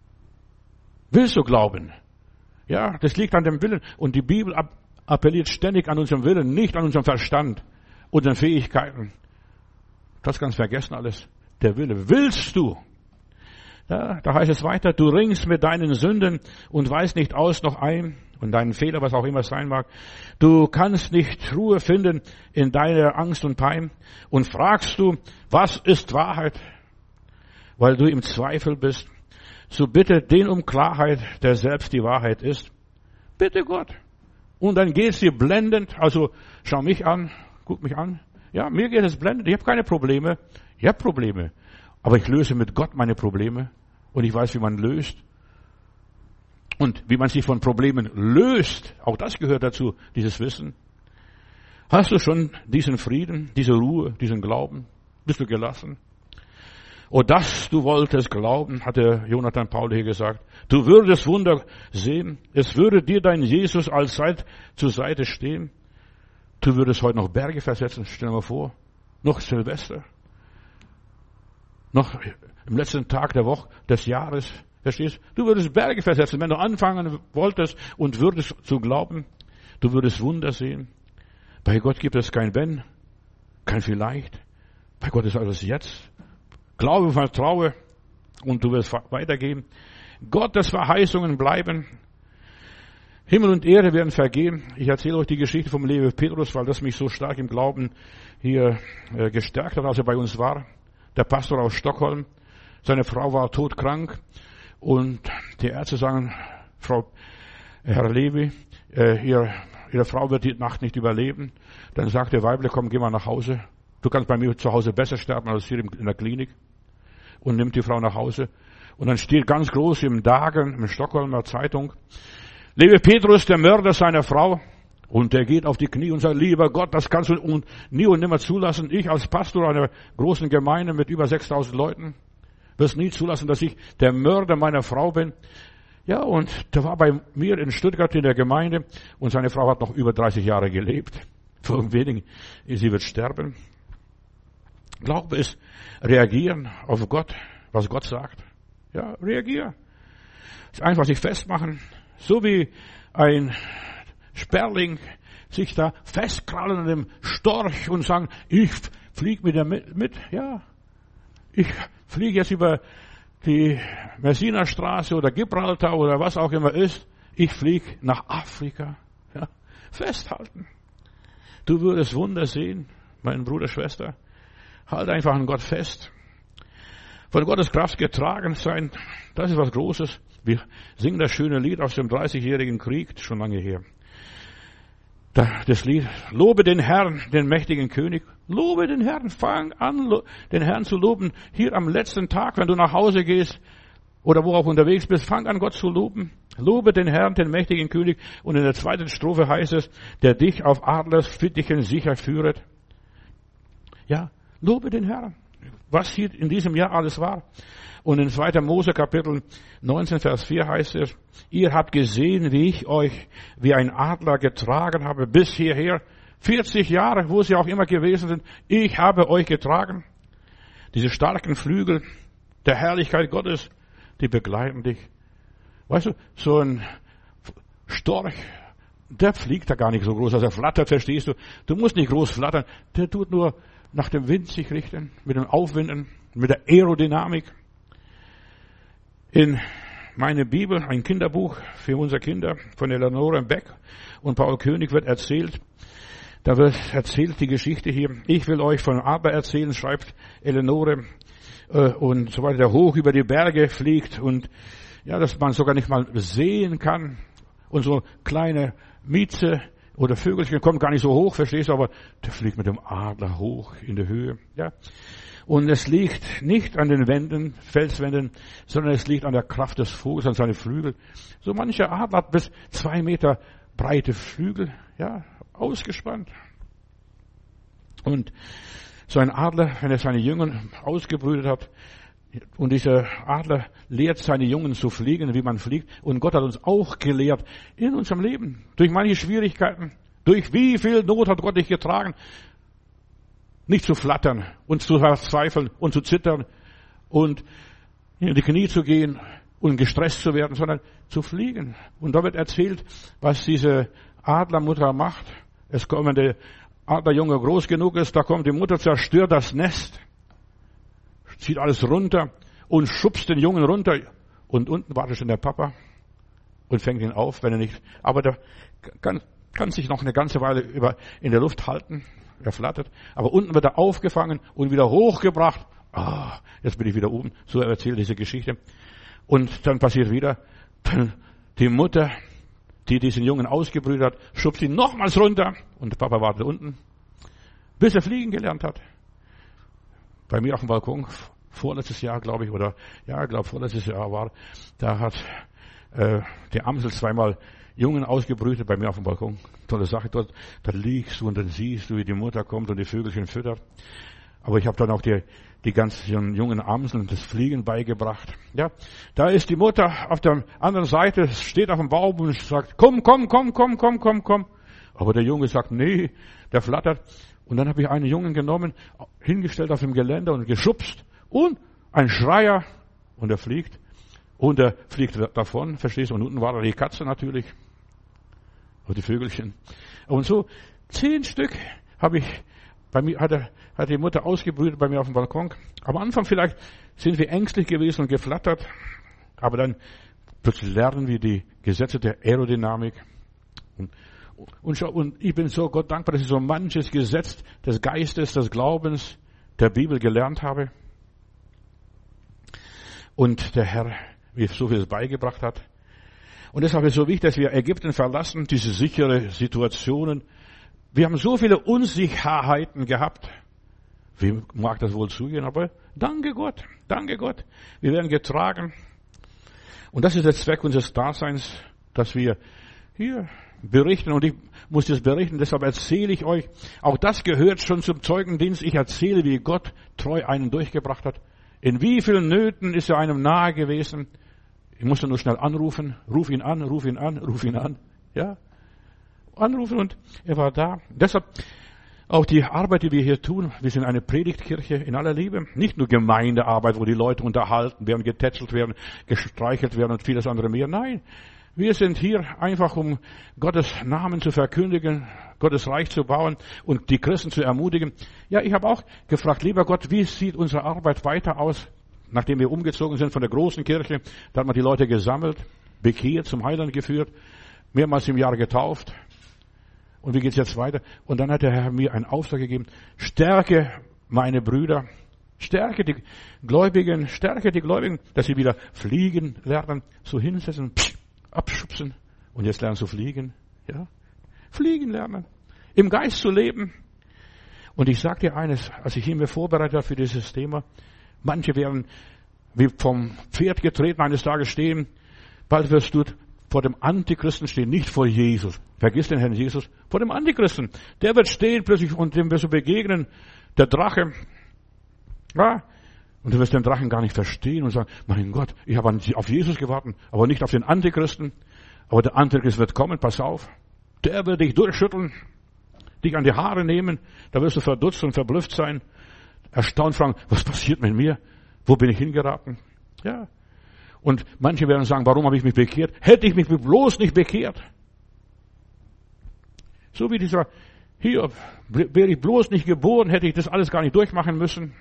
Willst du glauben? Ja, das liegt an dem Willen. Und die Bibel appelliert ständig an unserem Willen, nicht an unserem Verstand, unseren Fähigkeiten. Das kannst du vergessen alles. Der Wille. Willst du? Ja, da heißt es weiter, du ringst mit deinen Sünden und weißt nicht aus noch ein und deinen Fehler, was auch immer es sein mag. Du kannst nicht Ruhe finden in deiner Angst und Pein und fragst du, was ist Wahrheit? Weil du im Zweifel bist. So bitte den um Klarheit, der selbst die Wahrheit ist. Bitte Gott. Und dann geht es dir blendend, also schau mich an, guck mich an. Ja, mir geht es blendend, ich habe keine Probleme. Ich habe Probleme. Aber ich löse mit Gott meine Probleme und ich weiß, wie man löst. Und wie man sich von Problemen löst, auch das gehört dazu, dieses Wissen. Hast du schon diesen Frieden, diese Ruhe, diesen Glauben? Bist du gelassen? Oh, dass du wolltest glauben, hatte Jonathan Paul hier gesagt. Du würdest Wunder sehen. Es würde dir dein Jesus allzeit zur Seite stehen. Du würdest heute noch Berge versetzen. Stell dir mal vor. Noch Silvester. Noch im letzten Tag der Woche, des Jahres. Verstehst du? Du würdest Berge versetzen, wenn du anfangen wolltest und würdest zu glauben. Du würdest Wunder sehen. Bei Gott gibt es kein Wenn, kein Vielleicht. Bei Gott ist alles jetzt. Glaube, vertraue und du wirst weitergehen. Gottes Verheißungen bleiben. Himmel und Erde werden vergehen. Ich erzähle euch die Geschichte vom Levi Petrus, weil das mich so stark im Glauben hier äh, gestärkt hat, als er bei uns war. Der Pastor aus Stockholm. Seine Frau war todkrank und die Ärzte sagen, Frau, Herr Levi, äh, ihr, Ihre Frau wird die Nacht nicht überleben. Dann sagt der Weibler, komm, geh mal nach Hause. Du kannst bei mir zu Hause besser sterben als hier in der Klinik. Und nimmt die Frau nach Hause. Und dann steht ganz groß im Dagen, in Stockholmer Zeitung, Levi Petrus, der Mörder seiner Frau. Und der geht auf die Knie und sagt, lieber Gott, das kannst du nie und nimmer zulassen. Ich als Pastor einer großen Gemeinde mit über sechstausend Leuten. wirst nie zulassen, dass ich der Mörder meiner Frau bin. Ja, und der war bei mir in Stuttgart in der Gemeinde und seine Frau hat noch über dreißig Jahre gelebt. Vor wenigen, sie wird sterben. Glaube ist reagieren auf Gott, was Gott sagt. Ja, reagier. Ist einfach sich festmachen. So wie ein Sperling sich da festkrallen an dem Storch und sagen, ich fliege mit der mit, mit. Ja, ich fliege jetzt über die Messina-Straße oder Gibraltar oder was auch immer ist. Ich fliege nach Afrika. Ja, festhalten. Du würdest Wunder sehen, mein Bruder, Schwester. Halt einfach an Gott fest. Von Gottes Kraft getragen sein, das ist was Großes. Wir singen das schöne Lied aus dem dreißigjährigen Krieg, schon lange her. Das Lied, lobe den Herrn, den mächtigen König. Lobe den Herrn, fang an, den Herrn zu loben. Hier am letzten Tag, wenn du nach Hause gehst oder wo auch unterwegs bist, fang an, Gott zu loben. Lobe den Herrn, den mächtigen König. Und in der zweiten Strophe heißt es, der dich auf Adlers Fittichen sicher führet. Ja, lobe den Herrn, was hier in diesem Jahr alles war. Und in zweiter Mose Kapitel neunzehn, Vers vier heißt es, ihr habt gesehen, wie ich euch wie ein Adler getragen habe bis hierher. vierzig Jahre, wo sie auch immer gewesen sind. Ich habe euch getragen. Diese starken Flügel der Herrlichkeit Gottes, die begleiten dich. Weißt du, so ein Storch, der fliegt da gar nicht so groß, also er flattert, verstehst du. Du musst nicht groß flattern, der tut nur nach dem Wind sich richten, mit dem Aufwinden, mit der Aerodynamik. In meine Bibel, ein Kinderbuch für unsere Kinder von Eleonore Beck und Paul König wird erzählt, da wird erzählt die Geschichte hier. Ich will euch von Adler erzählen, schreibt Eleonore, äh, und so weiter, der hoch über die Berge fliegt und ja, dass man sogar nicht mal sehen kann und so kleine Mieze oder Vögelchen kommen gar nicht so hoch, verstehst du, aber der fliegt mit dem Adler hoch in die Höhe, ja. Und es liegt nicht an den Wänden, Felswänden, sondern es liegt an der Kraft des Vogels, an seinen Flügeln. So mancher Adler hat bis zwei Meter breite Flügel, ja, ausgespannt. Und so ein Adler, wenn er seine Jungen ausgebrütet hat, und dieser Adler lehrt seine Jungen zu fliegen, wie man fliegt. Und Gott hat uns auch gelehrt in unserem Leben. Durch manche Schwierigkeiten, durch wie viel Not hat Gott dich getragen, nicht zu flattern und zu verzweifeln und zu zittern und in die Knie zu gehen und gestresst zu werden, sondern zu fliegen. Und da wird erzählt, was diese Adlermutter macht. Es kommt, wenn der Adlerjunge groß genug ist, da kommt die Mutter, zerstört das Nest, zieht alles runter und schubst den Jungen runter. Und unten wartet schon der Papa und fängt ihn auf, wenn er nicht, aber der kann, kann sich noch eine ganze Weile über, in der Luft halten. Er flattert, aber unten wird er aufgefangen und wieder hochgebracht. Ah, jetzt bin ich wieder oben. So erzählt diese Geschichte. Und dann passiert wieder, die Mutter, die diesen Jungen ausgebrütet hat, schubst ihn nochmals runter und der Papa wartet unten, bis er fliegen gelernt hat. Bei mir auf dem Balkon, vorletztes Jahr, glaube ich, oder ja, ich glaube vorletztes Jahr war, da hat äh, die Amsel zweimal Jungen ausgebrütet bei mir auf dem Balkon. Tolle Sache dort. Da liegst du und dann siehst du, wie die Mutter kommt und die Vögelchen füttert. Aber ich habe dann auch die, die ganzen jungen Amseln das Fliegen beigebracht. Ja, da ist die Mutter auf der anderen Seite, steht auf dem Baum und sagt, komm, komm, komm, komm, komm, komm, komm. Aber der Junge sagt, nee, der flattert. Und dann habe ich einen Jungen genommen, hingestellt auf dem Geländer und geschubst. Und ein Schreier. Und er fliegt. Und er fliegt davon, verstehst du? Und unten war da die Katze natürlich. Und die Vögelchen. Und so zehn Stück habe ich, bei mir hat, er, hat die Mutter ausgebrütet bei mir auf dem Balkon. Am Anfang vielleicht sind wir ängstlich gewesen und geflattert. Aber dann plötzlich lernen wir die Gesetze der Aerodynamik. Und, und, schau, und ich bin so Gott dankbar, dass ich so manches Gesetz des Geistes, des Glaubens, der Bibel gelernt habe. Und der Herr mir so vieles beigebracht hat. Und deshalb ist es so wichtig, dass wir Ägypten verlassen, diese sichere Situationen. Wir haben so viele Unsicherheiten gehabt. Wem mag das wohl zugehen? Aber danke Gott, danke Gott. Wir werden getragen. Und das ist der Zweck unseres Daseins, dass wir hier berichten. Und ich muss das berichten, deshalb erzähle ich euch. Auch das gehört schon zum Zeugendienst. Ich erzähle, wie Gott treu einen durchgebracht hat. In wie vielen Nöten ist er einem nahe gewesen? Ich musste nur schnell anrufen. Ruf ihn an, ruf ihn an, ruf ihn an. Ja, anrufen und er war da. Deshalb auch die Arbeit, die wir hier tun, wir sind eine Predigtkirche in aller Liebe. Nicht nur Gemeindearbeit, wo die Leute unterhalten werden, getätschelt werden, gestreichelt werden und vieles andere mehr. Nein, wir sind hier einfach, um Gottes Namen zu verkündigen, Gottes Reich zu bauen und die Christen zu ermutigen. Ja, ich habe auch gefragt, lieber Gott, wie sieht unsere Arbeit weiter aus? Nachdem wir umgezogen sind von der großen Kirche, da hat man die Leute gesammelt, bekehrt, zum Heiland geführt, mehrmals im Jahr getauft. Und wie geht's jetzt weiter? Und dann hat der Herr mir einen Auftrag gegeben, stärke meine Brüder, stärke die Gläubigen, stärke die Gläubigen, dass sie wieder fliegen lernen, so hinsetzen, psch, abschubsen und jetzt lernen zu fliegen. Ja, fliegen lernen, im Geist zu leben. Und ich sage dir eines, als ich mich vorbereitet habe für dieses Thema, manche werden wie vom Pferd getreten eines Tages stehen, bald wirst du vor dem Antichristen stehen, nicht vor Jesus. Vergiss den Herrn Jesus. Vor dem Antichristen. Der wird stehen plötzlich und dem wirst du begegnen. Der Drache. Ja. Und du wirst den Drachen gar nicht verstehen und sagen, mein Gott, ich habe auf Jesus gewartet, aber nicht auf den Antichristen. Aber der Antichrist wird kommen, pass auf. Der wird dich durchschütteln, dich an die Haare nehmen. Da wirst du verdutzt und verblüfft sein. Erstaunt fragen, was passiert mit mir? Wo bin ich hingeraten? Ja. Und manche werden sagen, warum habe ich mich bekehrt? Hätte ich mich bloß nicht bekehrt. So wie dieser Hiob, wäre ich bloß nicht geboren, hätte ich das alles gar nicht durchmachen müssen.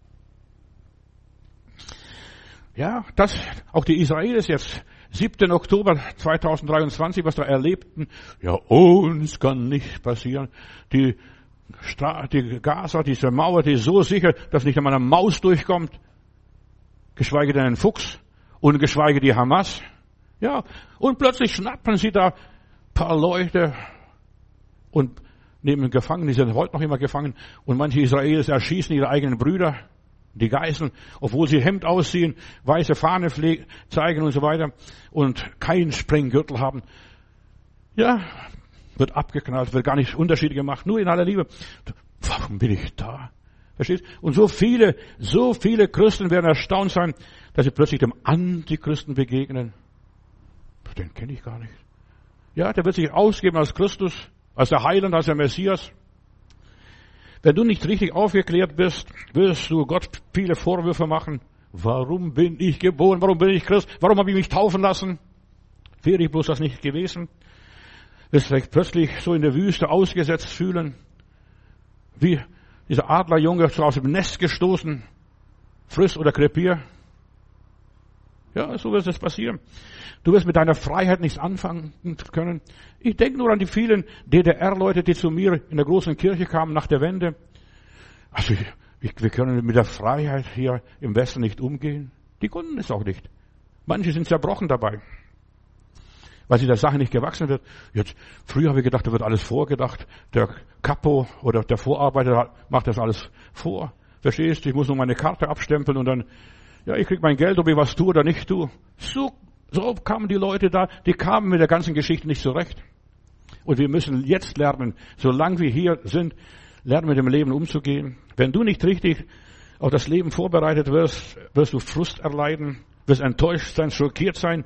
Ja, das, auch die Israelis jetzt, siebten Oktober zweitausenddreiundzwanzig, was da erlebten, ja, uns kann nicht passieren. Die, Stra- die Gaza, diese Mauer, die ist so sicher, dass nicht einmal eine Maus durchkommt, geschweige denn ein Fuchs. Und geschweige die Hamas. Ja, und plötzlich schnappen sie da ein paar Leute und nehmen gefangen. Die sind heute noch immer gefangen. Und manche Israelis erschießen ihre eigenen Brüder, die Geiseln, obwohl sie Hemd ausziehen, weiße Fahne pflegen, zeigen und so weiter und keinen Sprenggürtel haben. Ja, wird abgeknallt, wird gar nicht Unterschied gemacht, nur in aller Liebe. Warum bin ich da? Verstehst? Und so viele, so viele Christen werden erstaunt sein, dass sie plötzlich dem Antichristen begegnen. Den kenne ich gar nicht. Ja, der wird sich ausgeben als Christus, als der Heiland, als der Messias. Wenn du nicht richtig aufgeklärt bist, wirst du Gott viele Vorwürfe machen. Warum bin ich geboren? Warum bin ich Christ? Warum habe ich mich taufen lassen? Wäre ich bloß das nicht gewesen? Wirst vielleicht plötzlich so in der Wüste ausgesetzt fühlen, wie dieser Adlerjunge so aus dem Nest gestoßen, friss oder krepier. Ja, so wird es passieren. Du wirst mit deiner Freiheit nichts anfangen können. Ich denke nur an die vielen D D R-Leute, die zu mir in der großen Kirche kamen nach der Wende. Also ich, ich, wir können mit der Freiheit hier im Westen nicht umgehen. Die konnten es auch nicht. Manche sind zerbrochen dabei, weil sie der Sache nicht gewachsen wird. Jetzt, früher habe ich gedacht, da wird alles vorgedacht. Der Kapo oder der Vorarbeiter macht das alles vor. Verstehst du? Ich muss nur meine Karte abstempeln und dann, ja, ich krieg mein Geld, ob ich was tue oder nicht tue. So, so kamen die Leute da, die kamen mit der ganzen Geschichte nicht zurecht. Und wir müssen jetzt lernen, solange wir hier sind, lernen mit dem Leben umzugehen. Wenn du nicht richtig auf das Leben vorbereitet wirst, wirst du Frust erleiden, wirst enttäuscht sein, schockiert sein.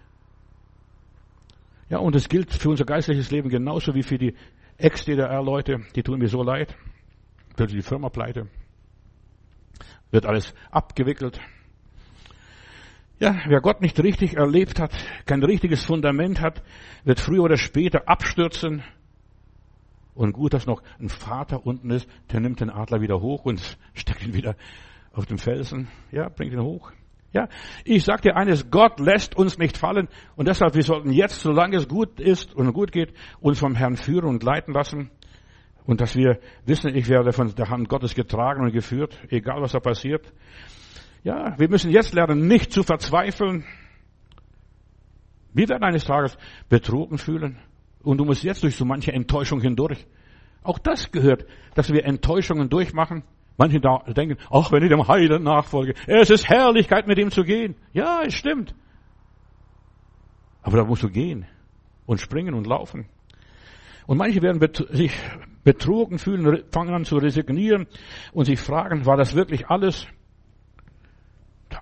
Ja, und es gilt für unser geistliches Leben genauso wie für die Ex-D D R-Leute. Die tun mir so leid. Wird die Firma pleite. Wird alles abgewickelt. Ja, wer Gott nicht richtig erlebt hat, kein richtiges Fundament hat, wird früher oder später abstürzen. Und gut, dass noch ein Vater unten ist, der nimmt den Adler wieder hoch und steckt ihn wieder auf den Felsen. Ja, bringt ihn hoch. Ja, ich sag dir eines, Gott lässt uns nicht fallen und deshalb, wir sollten jetzt, solange es gut ist und gut geht, uns vom Herrn führen und leiten lassen und dass wir wissen, ich werde von der Hand Gottes getragen und geführt, egal was da passiert. Ja, wir müssen jetzt lernen, nicht zu verzweifeln. Wir werden eines Tages betrogen fühlen und du musst jetzt durch so manche Enttäuschung hindurch. Auch das gehört, dass wir Enttäuschungen durchmachen. Manche denken, ach, wenn ich dem Heiligen nachfolge, es ist Herrlichkeit, mit ihm zu gehen. Ja, es stimmt. Aber da musst du gehen und springen und laufen. Und manche werden bet- sich betrogen fühlen, fangen an zu resignieren und sich fragen, war das wirklich alles?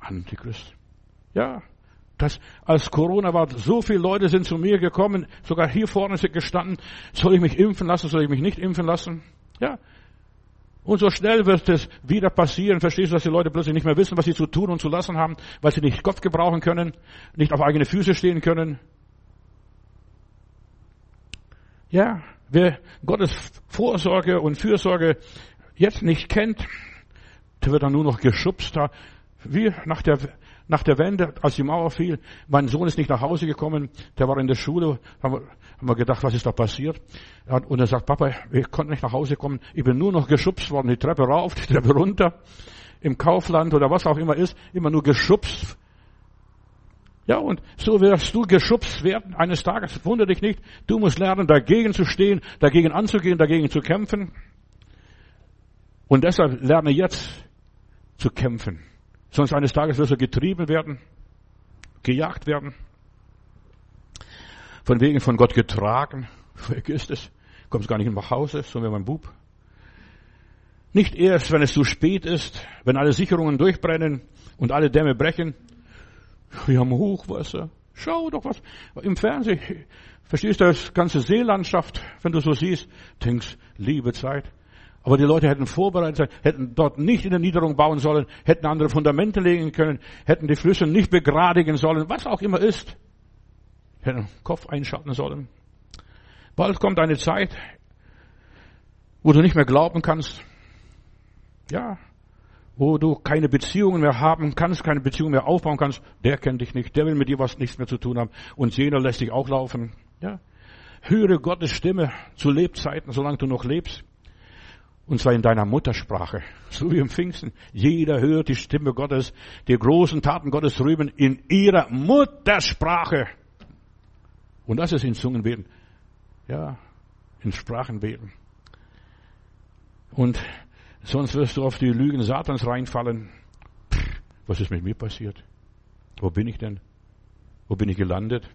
Antichrist. Ja, das, als Corona war, so viele Leute sind zu mir gekommen, sogar hier vorne sind gestanden, soll ich mich impfen lassen, soll ich mich nicht impfen lassen? Ja. Und so schnell wird es wieder passieren, verstehst du, dass die Leute plötzlich nicht mehr wissen, was sie zu tun und zu lassen haben, weil sie nicht Gott gebrauchen können, nicht auf eigene Füße stehen können. Ja, wer Gottes Vorsorge und Fürsorge jetzt nicht kennt, der wird dann nur noch geschubst. Wie nach der, nach der Wende, als die Mauer fiel, mein Sohn ist nicht nach Hause gekommen, der war in der Schule, haben wir, haben wir gedacht, was ist da passiert? Und er sagt, Papa, ich konnte nicht nach Hause kommen, ich bin nur noch geschubst worden, die Treppe rauf, die Treppe runter, im Kaufland oder was auch immer ist, immer nur geschubst. Ja, und so wirst du geschubst werden eines Tages, wundere dich nicht, du musst lernen, dagegen zu stehen, dagegen anzugehen, dagegen zu kämpfen. Und deshalb lerne jetzt zu kämpfen. Sonst eines Tages wirst du getrieben werden, gejagt werden, von wegen von Gott getragen. Vergiss es, kommst gar nicht nach Hause, so wie mein Bub. Nicht erst, wenn es zu spät ist, wenn alle Sicherungen durchbrennen und alle Dämme brechen. Wir haben Hochwasser. Schau doch was im Fernsehen. Verstehst du das ganze Seelandschaft, wenn du so siehst, denkst, liebe Zeit. Aber die Leute hätten vorbereitet sein, hätten dort nicht in der Niederung bauen sollen, hätten andere Fundamente legen können, hätten die Flüsse nicht begradigen sollen, was auch immer ist. Hätten den Kopf einschalten sollen. Bald kommt eine Zeit, wo du nicht mehr glauben kannst. Ja, wo du keine Beziehungen mehr haben kannst, keine Beziehungen mehr aufbauen kannst. Der kennt dich nicht, der will mit dir was nichts mehr zu tun haben. Und jener lässt dich auch laufen. Ja, höre Gottes Stimme zu Lebzeiten, solange du noch lebst. Und zwar in deiner Muttersprache, so wie im Pfingsten. Jeder hört die Stimme Gottes, die großen Taten Gottes rühmen in ihrer Muttersprache. Und das ist in Zungen beten. Ja, in Sprachen beten. Und sonst wirst du auf die Lügen Satans reinfallen. Pff, was ist mit mir passiert? Wo bin ich denn? Wo bin ich gelandet?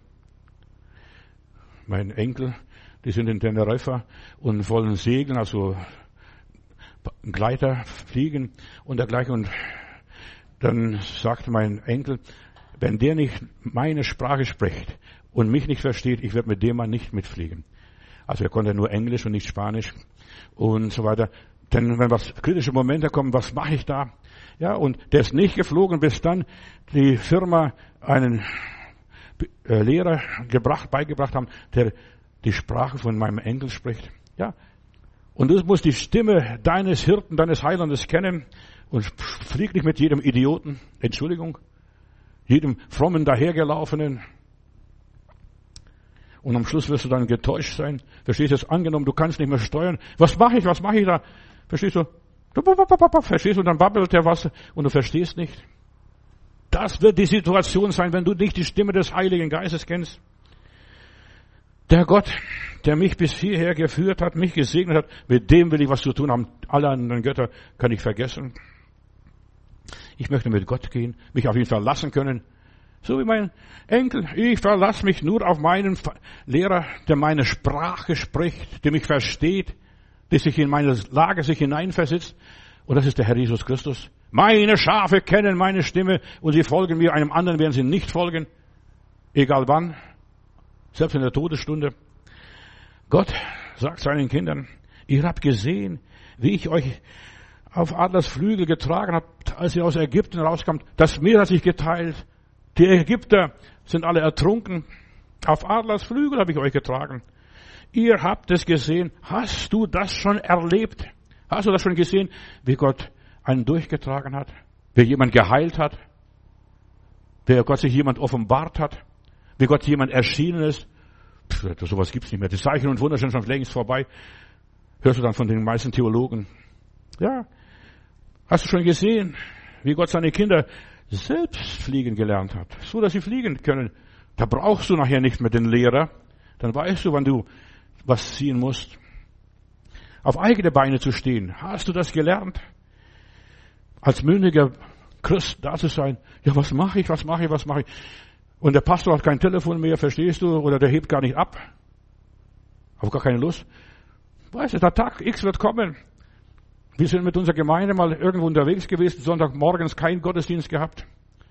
Mein Enkel, die sind in Teneriffa und wollen segeln, also Gleiter fliegen und dergleichen. Und dann sagt mein Enkel, wenn der nicht meine Sprache spricht und mich nicht versteht, ich werde mit dem Mann nicht mitfliegen. Also er konnte nur Englisch und nicht Spanisch und so weiter. Denn wenn was kritische Momente kommen, was mache ich da? Ja, und der ist nicht geflogen, bis dann die Firma einen Lehrer gebracht, beigebracht haben, der die Sprache von meinem Enkel spricht. Ja. Und du musst die Stimme deines Hirten, deines Heilandes kennen und flieg nicht mit jedem Idioten, Entschuldigung, jedem frommen Dahergelaufenen. Und am Schluss wirst du dann getäuscht sein. Verstehst du es? Angenommen, du kannst nicht mehr steuern. Was mache ich, was mache ich da? Verstehst du? Verstehst du? Und dann babbelt der was und du verstehst nicht. Das wird die Situation sein, wenn du nicht die Stimme des Heiligen Geistes kennst. Der Gott, der mich bis hierher geführt hat, mich gesegnet hat, mit dem will ich was zu tun haben. Alle anderen Götter kann ich vergessen. Ich möchte mit Gott gehen, mich auf ihn verlassen können. So wie mein Enkel. Ich verlasse mich nur auf meinen Lehrer, der meine Sprache spricht, der mich versteht, der sich in meine Lage sich hineinversetzt. Und das ist der Herr Jesus Christus. Meine Schafe kennen meine Stimme und sie folgen mir. Einem anderen werden sie nicht folgen. Egal wann. Selbst in der Todesstunde. Gott sagt seinen Kindern, ihr habt gesehen, wie ich euch auf Adlers Flügel getragen habe, als ihr aus Ägypten rauskamt. Das Meer hat sich geteilt. Die Ägypter sind alle ertrunken. Auf Adlers Flügel habe ich euch getragen. Ihr habt es gesehen. Hast du das schon erlebt? Hast du das schon gesehen, wie Gott einen durchgetragen hat? Wie jemand geheilt hat? Wie Gott sich jemand offenbart hat? Wie Gott jemand erschienen ist? Pff, sowas gibt's nicht mehr. Die Zeichen und Wunder sind schon längst vorbei. Hörst du dann von den meisten Theologen. Ja. Hast du schon gesehen, wie Gott seine Kinder selbst fliegen gelernt hat? So, dass sie fliegen können. Da brauchst du nachher nicht mehr den Lehrer. Dann weißt du, wann du was ziehen musst. Auf eigene Beine zu stehen. Hast du das gelernt? Als mündiger Christ da zu sein. Ja, was mache ich, was mache ich, was mache ich? Und der Pastor hat kein Telefon mehr, verstehst du? Oder der hebt gar nicht ab. Habe gar keine Lust. Weißt du, der Tag X wird kommen. Wir sind mit unserer Gemeinde mal irgendwo unterwegs gewesen, Sonntagmorgens kein Gottesdienst gehabt.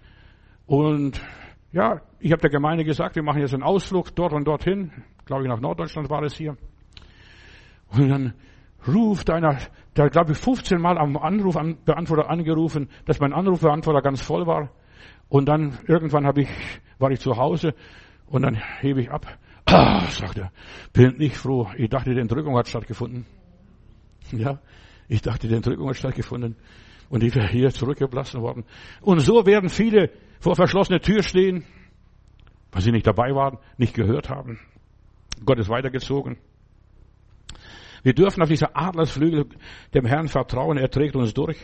Und ja, ich habe der Gemeinde gesagt, wir machen jetzt einen Ausflug dort und dorthin. Glaube ich, nach Norddeutschland war es hier. Und dann ruft einer, der glaube ich fünfzehn Mal am Anrufbeantworter angerufen, dass mein Anrufbeantworter ganz voll war. Und dann irgendwann habe ich, war ich zu Hause und dann hebe ich ab. Ah, sagt er, bin nicht froh. Ich dachte, die Entrückung hat stattgefunden. Ja, ich dachte, die Entrückung hat stattgefunden. Und ich wäre hier zurückgeblasen worden. Und so werden viele vor verschlossener Tür stehen, weil sie nicht dabei waren, nicht gehört haben. Gott ist weitergezogen. Wir dürfen auf dieser Adlersflügel dem Herrn vertrauen. Er trägt uns durch.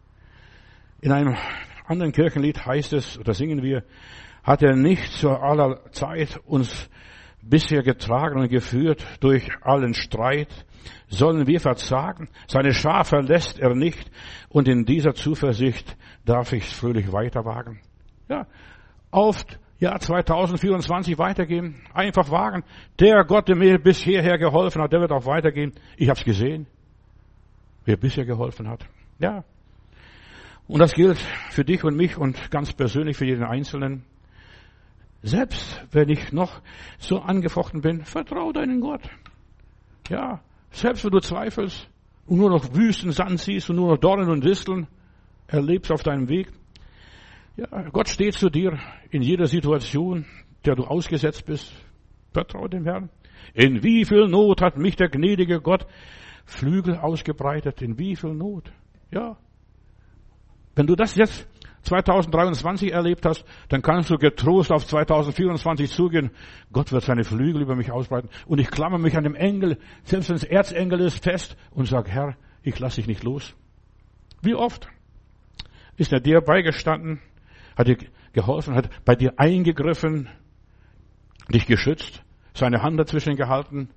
In einem anderen Kirchenlied heißt es, oder singen wir, hat er nicht zu aller Zeit uns bisher getragen und geführt durch allen Streit, sollen wir verzagen? Seine Schar verlässt er nicht und in dieser Zuversicht darf ich fröhlich weiterwagen. Ja, auf Jahr zweitausendvierundzwanzig weitergehen, einfach wagen. Der Gott, der mir bis hierher geholfen hat, der wird auch weitergehen. Ich habe es gesehen, wer bisher geholfen hat. Ja, und das gilt für dich und mich und ganz persönlich für jeden Einzelnen. Selbst wenn ich noch so angefochten bin, vertrau deinen Gott. Ja, selbst wenn du zweifelst und nur noch Wüstensand siehst und nur noch Dornen und Disteln erlebst auf deinem Weg. Ja, Gott steht zu dir in jeder Situation, der du ausgesetzt bist. Vertrau dem Herrn. In wie viel Not hat mich der gnädige Gott Flügel ausgebreitet? In wie viel Not? Ja. Wenn du das jetzt zweitausenddreiundzwanzig erlebt hast, dann kannst du getrost auf zweitausendvierundzwanzig zugehen. Gott wird seine Flügel über mich ausbreiten. Und ich klammer mich an dem Engel, selbst wenn es Erzengel ist, fest und sage, Herr, ich lasse dich nicht los. Wie oft ist er dir beigestanden, hat dir geholfen, hat bei dir eingegriffen, dich geschützt, seine Hand dazwischen gehalten,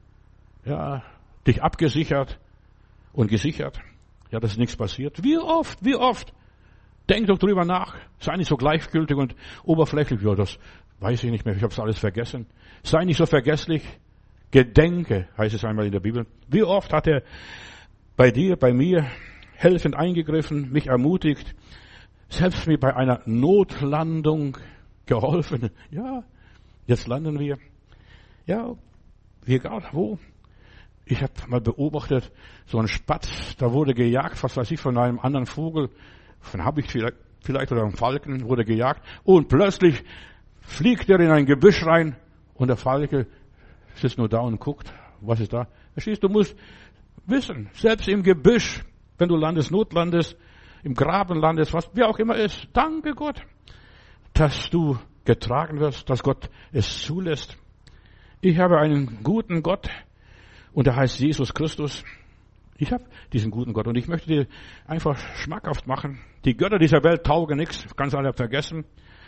ja, dich abgesichert und gesichert. Ja, dass nichts passiert. Wie oft, wie oft? Denk doch drüber nach. Sei nicht so gleichgültig und oberflächlich. Ja, das weiß ich nicht mehr. Ich habe es alles vergessen. Sei nicht so vergesslich. Gedenke, heißt es einmal in der Bibel. Wie oft hat er bei dir, bei mir helfend eingegriffen, mich ermutigt, selbst mir bei einer Notlandung geholfen. Ja, jetzt landen wir. Ja, egal wo. Ich habe mal beobachtet, so ein Spatz, da wurde gejagt, was weiß ich, von einem anderen Vogel, von Habicht vielleicht, vielleicht oder einem Falken, wurde gejagt. Und plötzlich fliegt er in ein Gebüsch rein und der Falke sitzt nur da und guckt, was ist da? Verstehst du, musst wissen, selbst im Gebüsch, wenn du landest, notlandest, im Graben landest, was wie auch immer ist, danke Gott, dass du getragen wirst, dass Gott es zulässt. Ich habe einen guten Gott, und er heißt Jesus Christus. Ich habe diesen guten Gott und ich möchte dir einfach schmackhaft machen. Die Götter dieser Welt taugen nichts, kannst alle vergessen.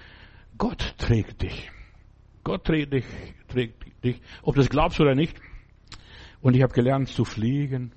Gott trägt dich. Gott trägt dich, trägt dich, ob du es glaubst oder nicht. Und ich habe gelernt zu fliegen.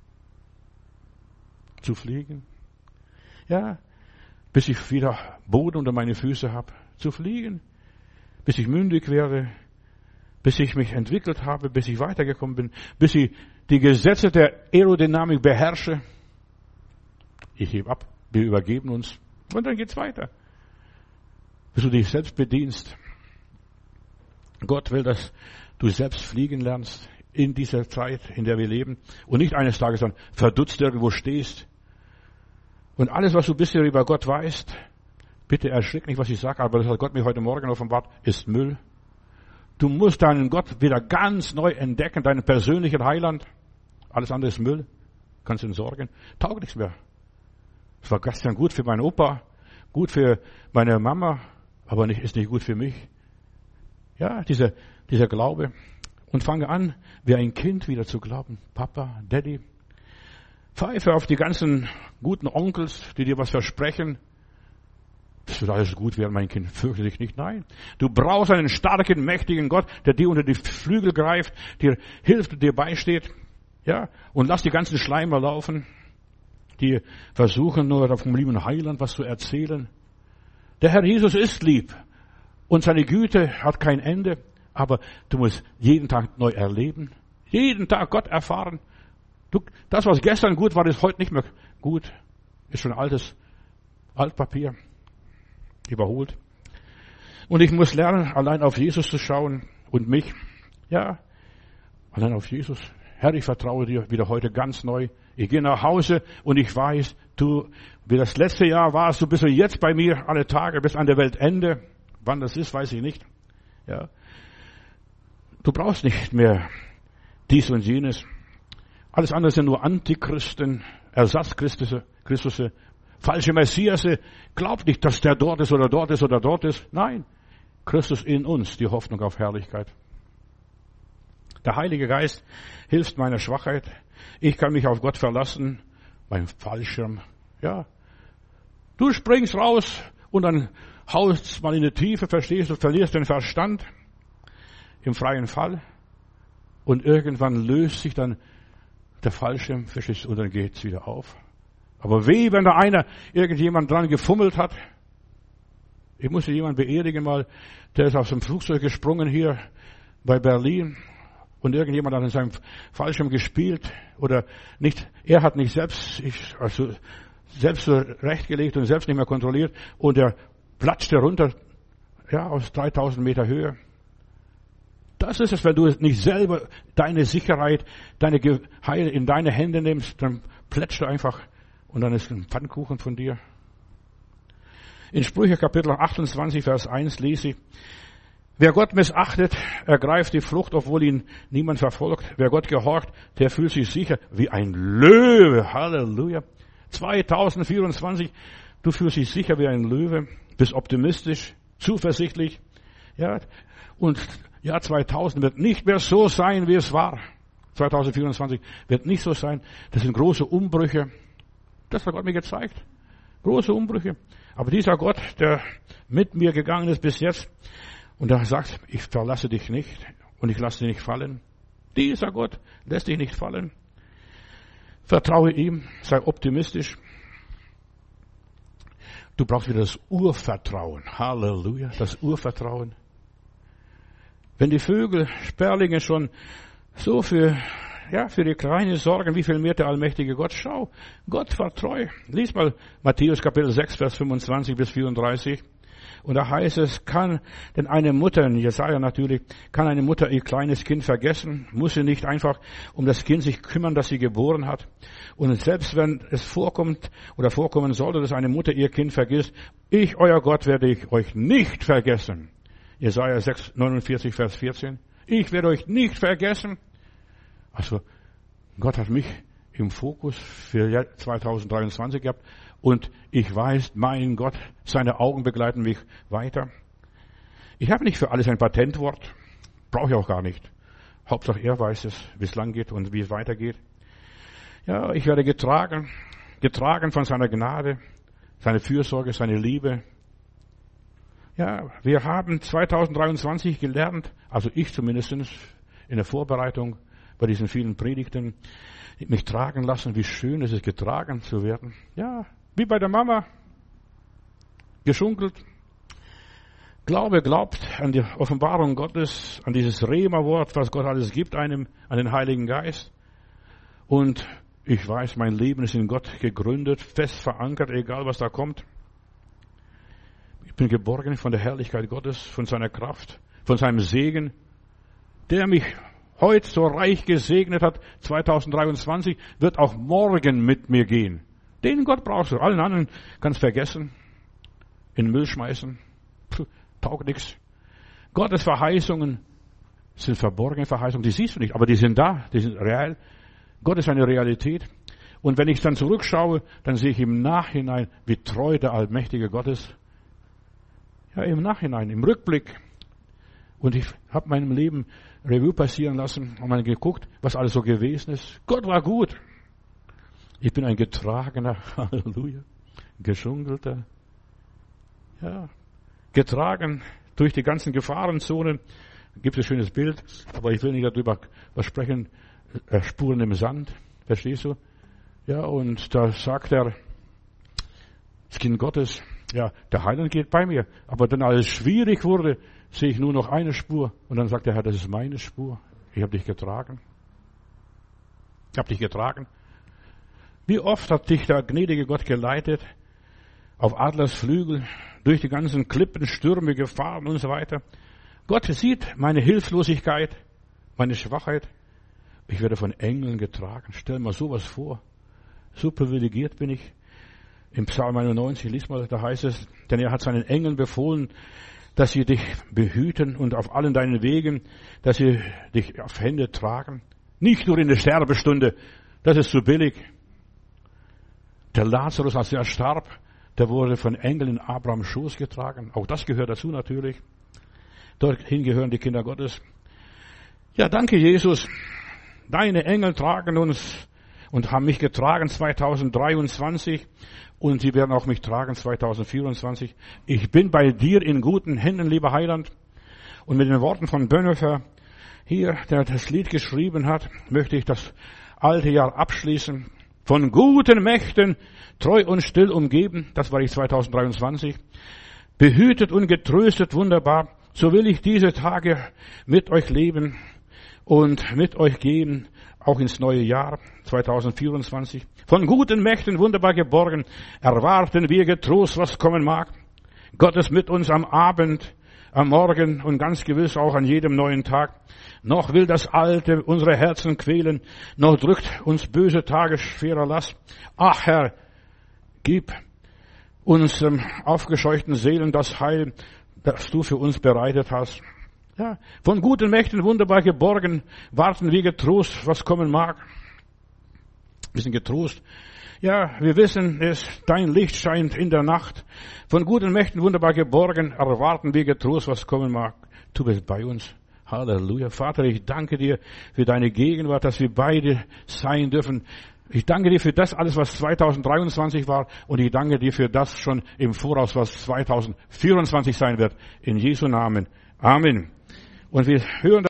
Zu fliegen. Ja, bis ich wieder Boden unter meine Füße habe. Zu fliegen. Bis ich mündig werde. Bis ich mich entwickelt habe, bis ich weitergekommen bin, bis ich die Gesetze der Aerodynamik beherrsche. Ich hebe ab, wir übergeben uns und dann geht's weiter. Bis du dich selbst bedienst. Gott will, dass du selbst fliegen lernst in dieser Zeit, in der wir leben und nicht eines Tages dann verdutzt irgendwo stehst. Und alles, was du bisher über Gott weißt, bitte erschrick nicht, was ich sage, aber das hat Gott mir heute Morgen offenbart, ist Müll. Du musst deinen Gott wieder ganz neu entdecken, deinen persönlichen Heiland. Alles andere ist Müll. Kannst du entsorgen. Taugt nichts mehr. Es war gestern gut für meinen Opa, gut für meine Mama, aber nicht, ist nicht gut für mich. Ja, dieser, dieser Glaube. Und fange an, wie ein Kind wieder zu glauben. Papa, Daddy. Pfeife auf die ganzen guten Onkels, die dir was versprechen. Das wird alles gut werden, mein Kind. Fürchte dich nicht. Nein. Du brauchst einen starken, mächtigen Gott, der dir unter die Flügel greift, dir hilft und dir beisteht. Ja. Und lass die ganzen Schleimer laufen, die versuchen nur vom lieben Heiland was zu erzählen. Der Herr Jesus ist lieb. Und seine Güte hat kein Ende. Aber du musst jeden Tag neu erleben. Jeden Tag Gott erfahren. Du, das, was gestern gut war, ist heute nicht mehr gut. Ist schon altes Altpapier. Überholt. Und ich muss lernen, allein auf Jesus zu schauen und mich. Ja, allein auf Jesus. Herr, ich vertraue dir wieder heute ganz neu. Ich gehe nach Hause und ich weiß, du, wie das letzte Jahr warst, du bist jetzt bei mir alle Tage bis an der Weltende. Wann das ist, weiß ich nicht. Ja. Du brauchst nicht mehr dies und jenes. Alles andere sind nur Antichristen, Ersatzchristusse, Christusse, falsche Messiasse. Glaub nicht, dass der dort ist oder dort ist oder dort ist. Nein, Christus in uns, die Hoffnung auf Herrlichkeit. Der Heilige Geist hilft meiner Schwachheit. Ich kann mich auf Gott verlassen, beim Fallschirm. Ja, du springst raus und dann haust mal in die Tiefe, verstehst du, verlierst den Verstand im freien Fall und irgendwann löst sich dann der Fallschirm, verstehst du, und dann geht's wieder auf. Aber weh, wenn da einer, irgendjemand dran gefummelt hat. Ich musste jemanden beerdigen mal, der ist aus dem Flugzeug gesprungen hier bei Berlin und irgendjemand hat in seinem Fallschirm gespielt oder nicht, er hat nicht selbst, ich, also selbst zurechtgelegt und selbst nicht mehr kontrolliert und er platschte runter, ja, aus dreitausend Meter Höhe. Das ist es, wenn du nicht selber deine Sicherheit, deine Heil in deine Hände nimmst, dann plätscht du einfach und dann ist ein Pfannkuchen von dir. In Sprüche Kapitel achtundzwanzig, Vers eins lese ich, wer Gott missachtet, ergreift die Flucht, obwohl ihn niemand verfolgt. Wer Gott gehorcht, der fühlt sich sicher wie ein Löwe. Halleluja. zweitausendvierundzwanzig, du fühlst dich sicher wie ein Löwe, bist optimistisch, zuversichtlich. Ja, und Jahr zweitausend wird nicht mehr so sein, wie es war. zweitausendvierundzwanzig wird nicht so sein. Das sind große Umbrüche. Das hat Gott mir gezeigt. Große Umbrüche. Aber dieser Gott, der mit mir gegangen ist bis jetzt, und der sagt, ich verlasse dich nicht und ich lasse dich nicht fallen. Dieser Gott lässt dich nicht fallen. Vertraue ihm, sei optimistisch. Du brauchst wieder das Urvertrauen. Halleluja, das Urvertrauen. Wenn die Vögel, Sperlinge schon so für, ja, für die Kleine sorgen, wie viel mehr der allmächtige Gott. Schau, Gott war treu. Lies mal Matthäus Kapitel sechs, Vers fünfundzwanzig bis vierunddreißig. Und da heißt es, kann denn eine Mutter, in Jesaja natürlich, kann eine Mutter ihr kleines Kind vergessen? Muss sie nicht einfach um das Kind sich kümmern, das sie geboren hat? Und selbst wenn es vorkommt oder vorkommen sollte, dass eine Mutter ihr Kind vergisst, ich, euer Gott, werde ich euch nicht vergessen. Jesaja sechs, neunundvierzig, Vers vierzehn. Ich werde euch nicht vergessen. Also, Gott hat mich im Fokus für zweitausenddreiundzwanzig gehabt. Und ich weiß, mein Gott, seine Augen begleiten mich weiter. Ich habe nicht für alles ein Patentwort. Brauche ich auch gar nicht. Hauptsache er weiß es, wie es lang geht und wie es weitergeht. Ja, ich werde getragen. Getragen von seiner Gnade, seine Fürsorge, seine Liebe. Ja, wir haben zweitausenddreiundzwanzig gelernt, also ich zumindest in der Vorbereitung bei diesen vielen Predigten, mich tragen lassen, wie schön es ist, getragen zu werden. Ja, wie bei der Mama, geschunkelt. Glaube glaubt an die Offenbarung Gottes, an dieses Rema-Wort, was Gott alles gibt einem, an den Heiligen Geist. Und ich weiß, mein Leben ist in Gott gegründet, fest verankert, egal was da kommt. Ich bin geborgen von der Herrlichkeit Gottes, von seiner Kraft, von seinem Segen, der mich heute so reich gesegnet hat. zweitausenddreiundzwanzig wird auch morgen mit mir gehen. Den Gott brauchst du. Allen anderen kannst vergessen, in den Müll schmeißen. Puh, taugt nichts. Gottes Verheißungen sind verborgene Verheißungen. Die siehst du nicht, aber die sind da. Die sind real. Gott ist eine Realität. Und wenn ich dann zurückschaue, dann sehe ich im Nachhinein, wie treu der allmächtige Gott ist. Ja, im Nachhinein, im Rückblick. Und ich habe meinem Leben Revue passieren lassen und mal geguckt, was alles so gewesen ist. Gott war gut. Ich bin ein getragener, Halleluja, geschunkelter, ja, getragen durch die ganzen Gefahrenzonen. Gibt es ein schönes Bild, aber ich will nicht darüber was sprechen. Äh, Spuren im Sand, verstehst du? Ja, und da sagt er, das Kind Gottes, ja, der Heiland geht bei mir. Aber dann, als es schwierig wurde, sehe ich nur noch eine Spur. Und dann sagt der Herr, das ist meine Spur. Ich habe dich getragen. Ich habe dich getragen. Wie oft hat dich der gnädige Gott geleitet auf Adlersflügel, durch die ganzen Klippen, Stürme gefahren und so weiter. Gott sieht meine Hilflosigkeit, meine Schwachheit. Ich werde von Engeln getragen. Stell mal sowas vor. So privilegiert bin ich. Im Psalm einundneunzig, lies mal, da heißt es, denn er hat seinen Engeln befohlen, dass sie dich behüten und auf allen deinen Wegen, dass sie dich auf Hände tragen. Nicht nur in der Sterbestunde, das ist zu billig. Der Lazarus, als er starb, der wurde von Engeln in Abrahams Schoß getragen. Auch das gehört dazu natürlich. Dorthin gehören die Kinder Gottes. Ja, danke Jesus. Deine Engel tragen uns und haben mich getragen zweitausenddreiundzwanzig und sie werden auch mich tragen zweitausendvierundzwanzig. Ich bin bei dir in guten Händen, lieber Heiland. Und mit den Worten von Bonhoeffer hier, der das Lied geschrieben hat, möchte ich das alte Jahr abschließen. Von guten Mächten, treu und still umgeben, das war ich zweitausenddreiundzwanzig, behütet und getröstet, wunderbar, so will ich diese Tage mit euch leben und mit euch gehen, auch ins neue Jahr zweitausendvierundzwanzig. Von guten Mächten wunderbar geborgen, erwarten wir getrost, was kommen mag. Gott ist mit uns am Abend, am Morgen und ganz gewiss auch an jedem neuen Tag. Noch will das Alte unsere Herzen quälen, noch drückt uns böse Tage schwerer Last. Ach Herr, gib unseren aufgescheuchten Seelen das Heil, das du für uns bereitet hast. Ja, von guten Mächten wunderbar geborgen, warten wir getrost, was kommen mag. Wir sind getrost. Ja, wir wissen es, dein Licht scheint in der Nacht. Von guten Mächten wunderbar geborgen, erwarten wir getrost, was kommen mag. Du bist bei uns. Halleluja. Vater, ich danke dir für deine Gegenwart, dass wir beide sein dürfen. Ich danke dir für das alles, was zweitausenddreiundzwanzig war. Und ich danke dir für das schon im Voraus, was zweitausendvierundzwanzig sein wird. In Jesu Namen. Amen. Und wir hören